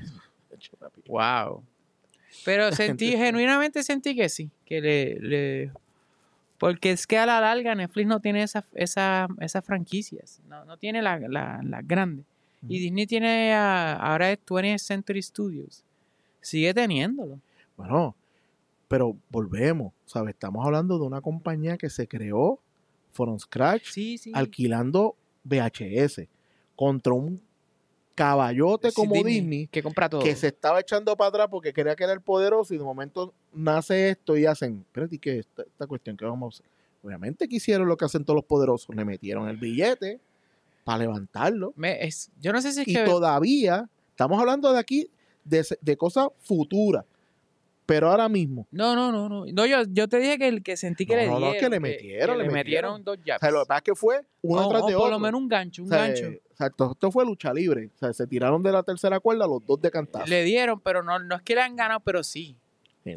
Wow. Pero genuinamente sentí que sí, que porque es que a la larga Netflix no tiene esas franquicias, no tiene las grandes. Y Disney tiene, ahora es 20th Century Studios, sigue teniéndolo. Bueno, pero volvemos, ¿sabes? Estamos hablando de una compañía que se creó from scratch, Sí, sí. alquilando VHS contra un caballote Sí, como Disney que compra todo. que se estaba echando para atrás porque creía que era el poderoso y de momento nace esto y hacen, espérate, ¿qué es esta cuestión que vamos a hacer? Obviamente que hicieron lo que hacen todos los poderosos, le metieron el billete para levantarlo Yo no sé si es y que todavía estamos hablando de aquí de cosas futuras, pero ahora mismo No, yo te dije que sentí que No, le no, dieron. que le que metieron. dos o jabs. sea, lo que pasa es que fue uno tras de por otro. lo menos un gancho, O sea, esto fue lucha libre. O sea, se tiraron de la tercera cuerda los dos de cantazo. Le dieron, pero no es que le han ganado, pero sí. Y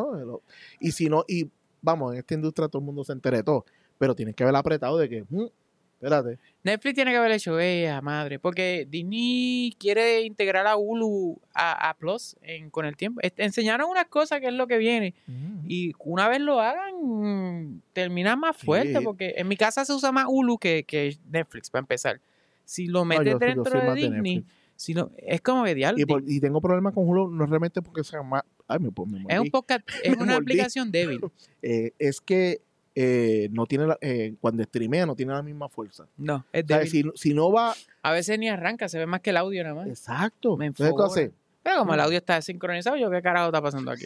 y si no, y vamos, en esta industria todo el mundo se entere de todo, pero tienes que haber apretado de que, espérate. Netflix tiene que haber hecho madre, porque Disney quiere integrar a Hulu a Plus con el tiempo. Enseñaron unas cosas que es lo que viene y una vez lo hagan termina más fuerte, Sí. porque en mi casa se usa más Hulu que Netflix para empezar. Si lo metes yo dentro soy de más de Disney, Netflix. es como que diablo. Y tengo problemas con Hulu, no realmente porque sea más. Ay, me mordí. Es un podcast, es Me una mordí. aplicación débil. Es que no tiene cuando streamea no tiene la misma fuerza. No, es O sea, débil. si no va. A veces ni arranca, se ve más que el audio nada más. Exacto. Me Entonces, ¿qué haces? Pero como el audio está sincronizado, yo qué carajo está pasando aquí.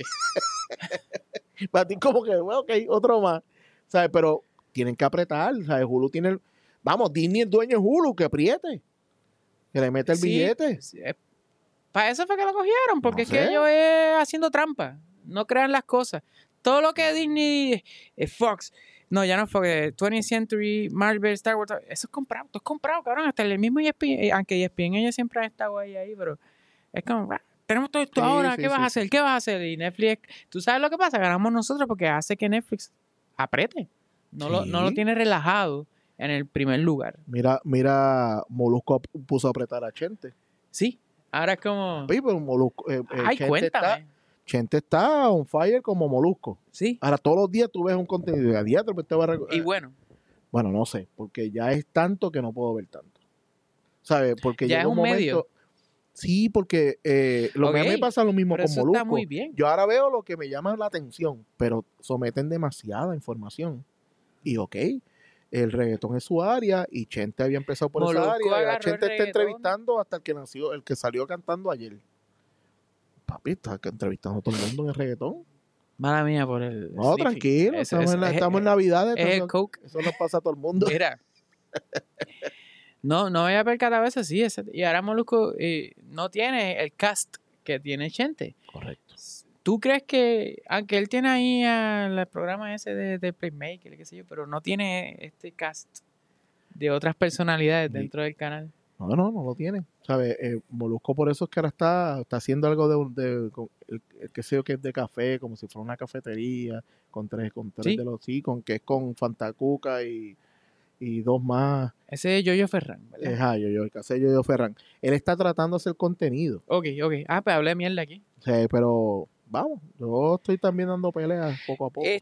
Para ti como que, bueno, ok, otro más. ¿Sabes? Pero tienen que apretar. ¿Sabes? Hulu tiene. Vamos, Disney es dueño de Hulu, que apriete. Que le mete el Sí, billete. sí, para eso fue que lo cogieron, porque No es que sé. ellos haciendo trampa. No crean las cosas. Todo lo que Disney, Fox, no, ya no es Fox, 20th Century, Marvel, Star Wars, eso es comprado, cabrón. Hasta el mismo ESPN, aunque ESPN ellos siempre han estado ahí, pero es como, tenemos todo esto Sí, ahora, sí, ¿qué vas sí, a hacer? sí. ¿Qué vas a hacer? Y Netflix, ¿tú sabes lo que pasa? Ganamos nosotros porque hace que Netflix apriete. No lo Sí. tiene relajado en el primer lugar. Mira, Molusco puso a apretar a Chente. Sí, ahora es como, Sí, pero Molusco, ay, cuéntame. Chente está on fire como Molusco. Sí, Ahora todos los días tú ves un contenido de diatro, pues te va a y bueno, Bueno, no sé, porque ya es tanto que no puedo ver tanto. ¿Sabes? Porque Ya llega es un medio. Sí, porque a mí me pasa lo mismo pero con eso Molusco. está muy bien. Yo ahora veo lo que me llama la atención, pero someten demasiada información. Y ok, el reggaetón es su área y Chente había empezado por Molusco esa área. Y agarró a el Chente está reggaetón. entrevistando hasta el que salió cantando ayer. Papi, está entrevistando a todo el mundo en el reggaetón. Mala mía por el No, sniffing. tranquilo, Eso- estamos en Navidad. es el coke. Eso nos pasa a todo el mundo. Mira. No había percatado eso, sí. Y ahora Molusco no tiene el cast que tiene Chente. Correcto. ¿Tú crees que, aunque él tiene ahí el programa ese de Playmaker, qué sé yo, pero no tiene este cast de otras personalidades Sí. dentro del canal? No lo tiene. ¿Sabes? Molusco por eso es que ahora está haciendo algo con el que sé yo que es de café, como si fuera una cafetería, con tres Sí. de los sí, que es con Fantacuca y dos más. Ese es Yoyo Ferran, ¿verdad? El que hace Yoyo Ferran. Él está tratando de hacer contenido. Ok. Ah, pues hablé mierda aquí. O sea, pero vamos, yo estoy también dando peleas poco a poco.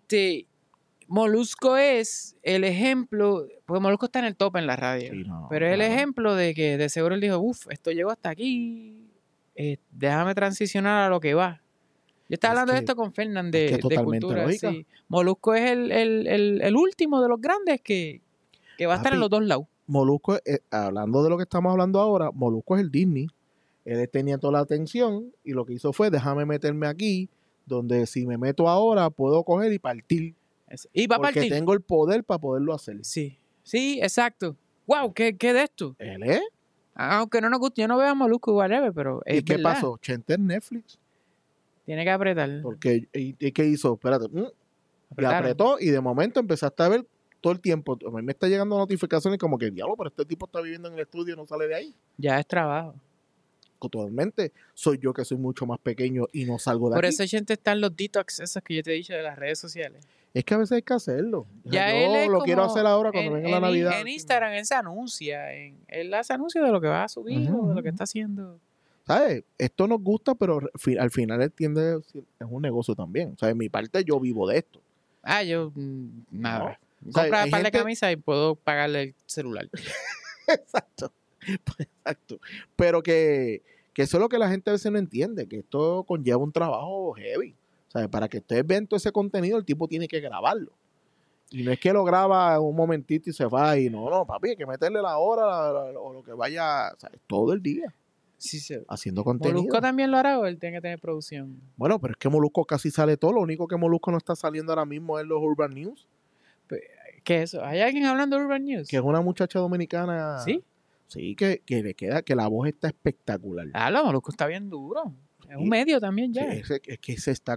Molusco es el ejemplo, porque Molusco está en el top en la radio, Sí, no, pero es el claro. ejemplo de que de seguro él dijo, esto llegó hasta aquí, déjame transicionar a lo que va. Yo estaba Es hablando de que- esto con Fernán es que de es totalmente cultura. lógica. Sí. Molusco es el último de los grandes que va a estar en Papi, los dos lados. Molusco, hablando de lo que estamos hablando ahora, Molusco es el Disney. Él tenía toda la atención y lo que hizo fue, déjame meterme aquí, donde si me meto ahora puedo coger y partir. Y va a Porque partir. tengo el poder para poderlo hacer. Sí, exacto. Wow, ¿qué de esto? Él es. Aunque no nos guste, yo no veo a Molusco whatever, pero es ¿Y qué verdad. pasó? Chente en Netflix. Tiene que apretar. Porque, ¿y qué hizo? Espérate. Y Apretaron. apretó y de momento empezaste a ver todo el tiempo. A mí me está llegando notificaciones como que, diablo, pero este tipo está viviendo en el estudio y no sale de ahí. Ya es trabajo. Totalmente. Soy yo que soy mucho más pequeño y no salgo de Por aquí. eso gente están los detox esos que yo te he dicho de las redes sociales. Es que a veces hay que hacerlo. Ya yo él es lo como quiero hacer ahora cuando venga la Navidad. En Instagram él se anuncia. Él hace anuncios de lo que va a subir Ujú, o de lo que ujú. está haciendo. ¿Sabes? Esto nos gusta, pero al final entiende es un negocio también. ¿Sabes? Mi parte, yo vivo de esto. Yo, nada. O sea, Compra hay un par de gente- camisas y puedo pagarle el celular. Exacto. Exacto. Pero que eso es lo que la gente a veces no entiende, que esto conlleva un trabajo heavy. ¿Sabes? Para que ustedes vean todo ese contenido, el tipo tiene que grabarlo. Y no es que lo graba un momentito y se va y no, papi, hay que meterle la hora o lo que vaya, ¿sabes? Todo el día Sí, haciendo contenido. Molusco también lo hará o él tiene que tener producción. Bueno, pero es que Molusco casi sale todo. Lo único que Molusco no está saliendo ahora mismo es los Urban News, ¿Qué es eso? ¿Hay alguien hablando de Urban News? que es una muchacha dominicana. ¿Sí? Sí, que le queda, que la voz está espectacular. Molusco está bien duro. Es Sí. un medio también ya. Es que se está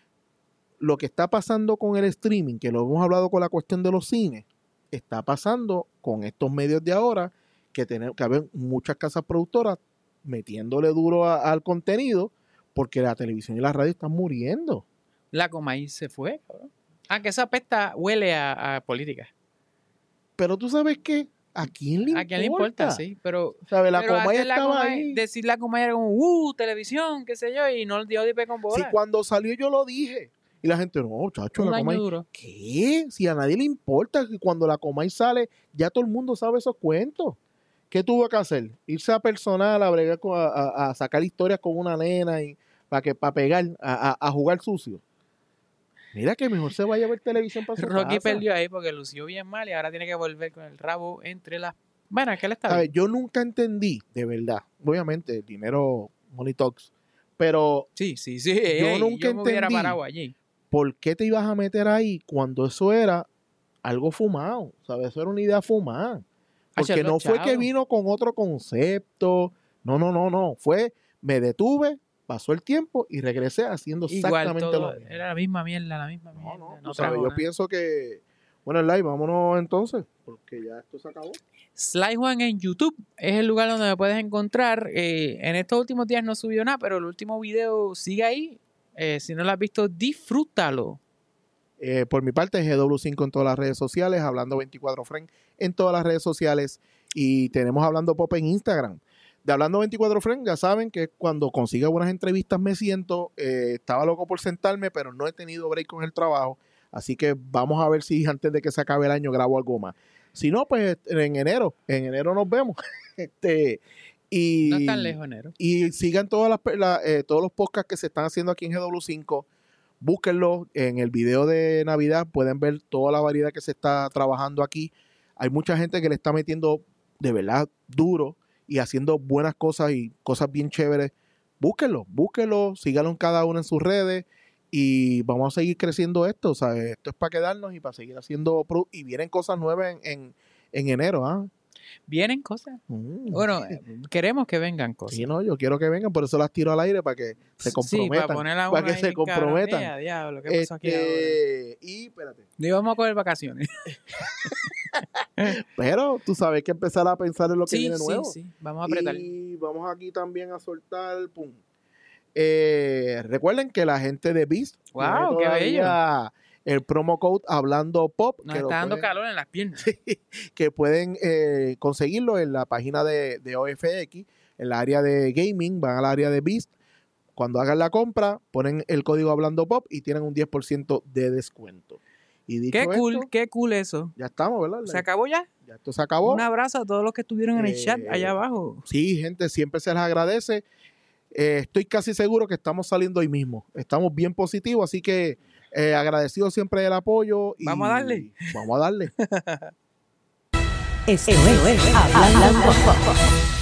lo que está pasando con el streaming, que lo hemos hablado con la cuestión de los cines, está pasando con estos medios de ahora, que haber muchas casas productoras metiéndole duro al contenido, porque la televisión y la radio están muriendo. La Comay se fue, cabrón. Que esa pesta huele a política. Pero tú sabes qué, ¿a quién le importa? ¿A quién le importa? Sí, pero... ¿Sabes? La pero Comay antes la estaba Comay- ahí. Decir la Comay era como, televisión, qué sé yo, y no dio de con bola. Sí, cuando salió yo lo dije. Y la gente, no, chacho, Un la año Comay. duro. ¿Qué? Si a nadie le importa que cuando la Comay sale, ya todo el mundo sabe esos cuentos. ¿Qué tuvo que hacer? Irse a personal, a bregar a sacar historias con una nena y para pegar, a jugar sucio. Mira que mejor se vaya a ver televisión para su Rocky casa. perdió ahí porque lució bien mal y ahora tiene que volver con el rabo entre las... Bueno, es que él está ¿Sabes? bien. Yo nunca entendí, de verdad, obviamente, el dinero, money talks, pero Sí. yo nunca yo me hubiera entendí. parado allí. ¿por qué te ibas a meter ahí cuando eso era algo fumado? ¿Sabes? Eso era una idea fumada. Porque los no fue que chavos. vino con otro concepto. No. Fue, me detuve, pasó el tiempo y regresé haciendo Igual exactamente todo, lo mismo. era la misma mierda. No, No tú sabes, trajo yo nada. pienso que... Bueno, live, vámonos entonces, porque ya esto se acabó. Sly Juan en YouTube es el lugar donde me puedes encontrar. En estos últimos días no subió nada, pero el último video sigue ahí. Si no lo has visto, disfrútalo. Por mi parte, GW5 en todas las redes sociales, Hablando 24 Friends en todas las redes sociales y tenemos Hablando Pop en Instagram. De Hablando 24 Friends, ya saben que cuando consiga buenas entrevistas me siento. Estaba loco por sentarme, pero no he tenido break con el trabajo. Así que vamos a ver si antes de que se acabe el año grabo algo más. Si no, pues en enero nos vemos. Y, No es tan lejos, enero. y sigan todos los podcasts que se están haciendo aquí en GW5. Búsquenlo en el video de Navidad. Pueden ver toda la variedad que se está trabajando aquí. Hay mucha gente que le está metiendo de verdad duro y haciendo buenas cosas y cosas bien chéveres. Búsquenlo, síganlo en cada uno en sus redes y vamos a seguir creciendo esto. O sea, esto es para quedarnos y para seguir haciendo y vienen cosas nuevas en enero. ¿Ah? Vienen cosas. Bueno, queremos que vengan cosas. Sí, no, yo quiero que vengan, por eso las tiro al aire para que se comprometan. Sí, para ponerla para que se comprometan. Diablo, ¿qué pasó aquí ahora? Y espérate. Ni vamos a coger vacaciones. Pero tú sabes que empezar a pensar en lo que Sí, viene nuevo. sí. Vamos a apretar. Y vamos aquí también a soltar. Pum. Recuerden que la gente de Beast tiene Wow, qué todavía el promo code Hablando Pop. Nos que lo está dando pueden- calor en las piernas. que pueden conseguirlo en la página de OFX, en la área de gaming, van al área de Beast. Cuando hagan la compra, ponen el código Hablando Pop y tienen un 10% de descuento. Y dicho Qué esto, cool eso. ya estamos, ¿verdad? ¿Se acabó ya? Ya esto se acabó. Un abrazo a todos los que estuvieron en el chat allá abajo. Sí, gente, siempre se les agradece. Estoy casi seguro que estamos saliendo hoy mismo. Estamos bien positivos, así que agradecido siempre del apoyo. Y Vamos a darle. Vamos a darle. Esto es Hablando Pop.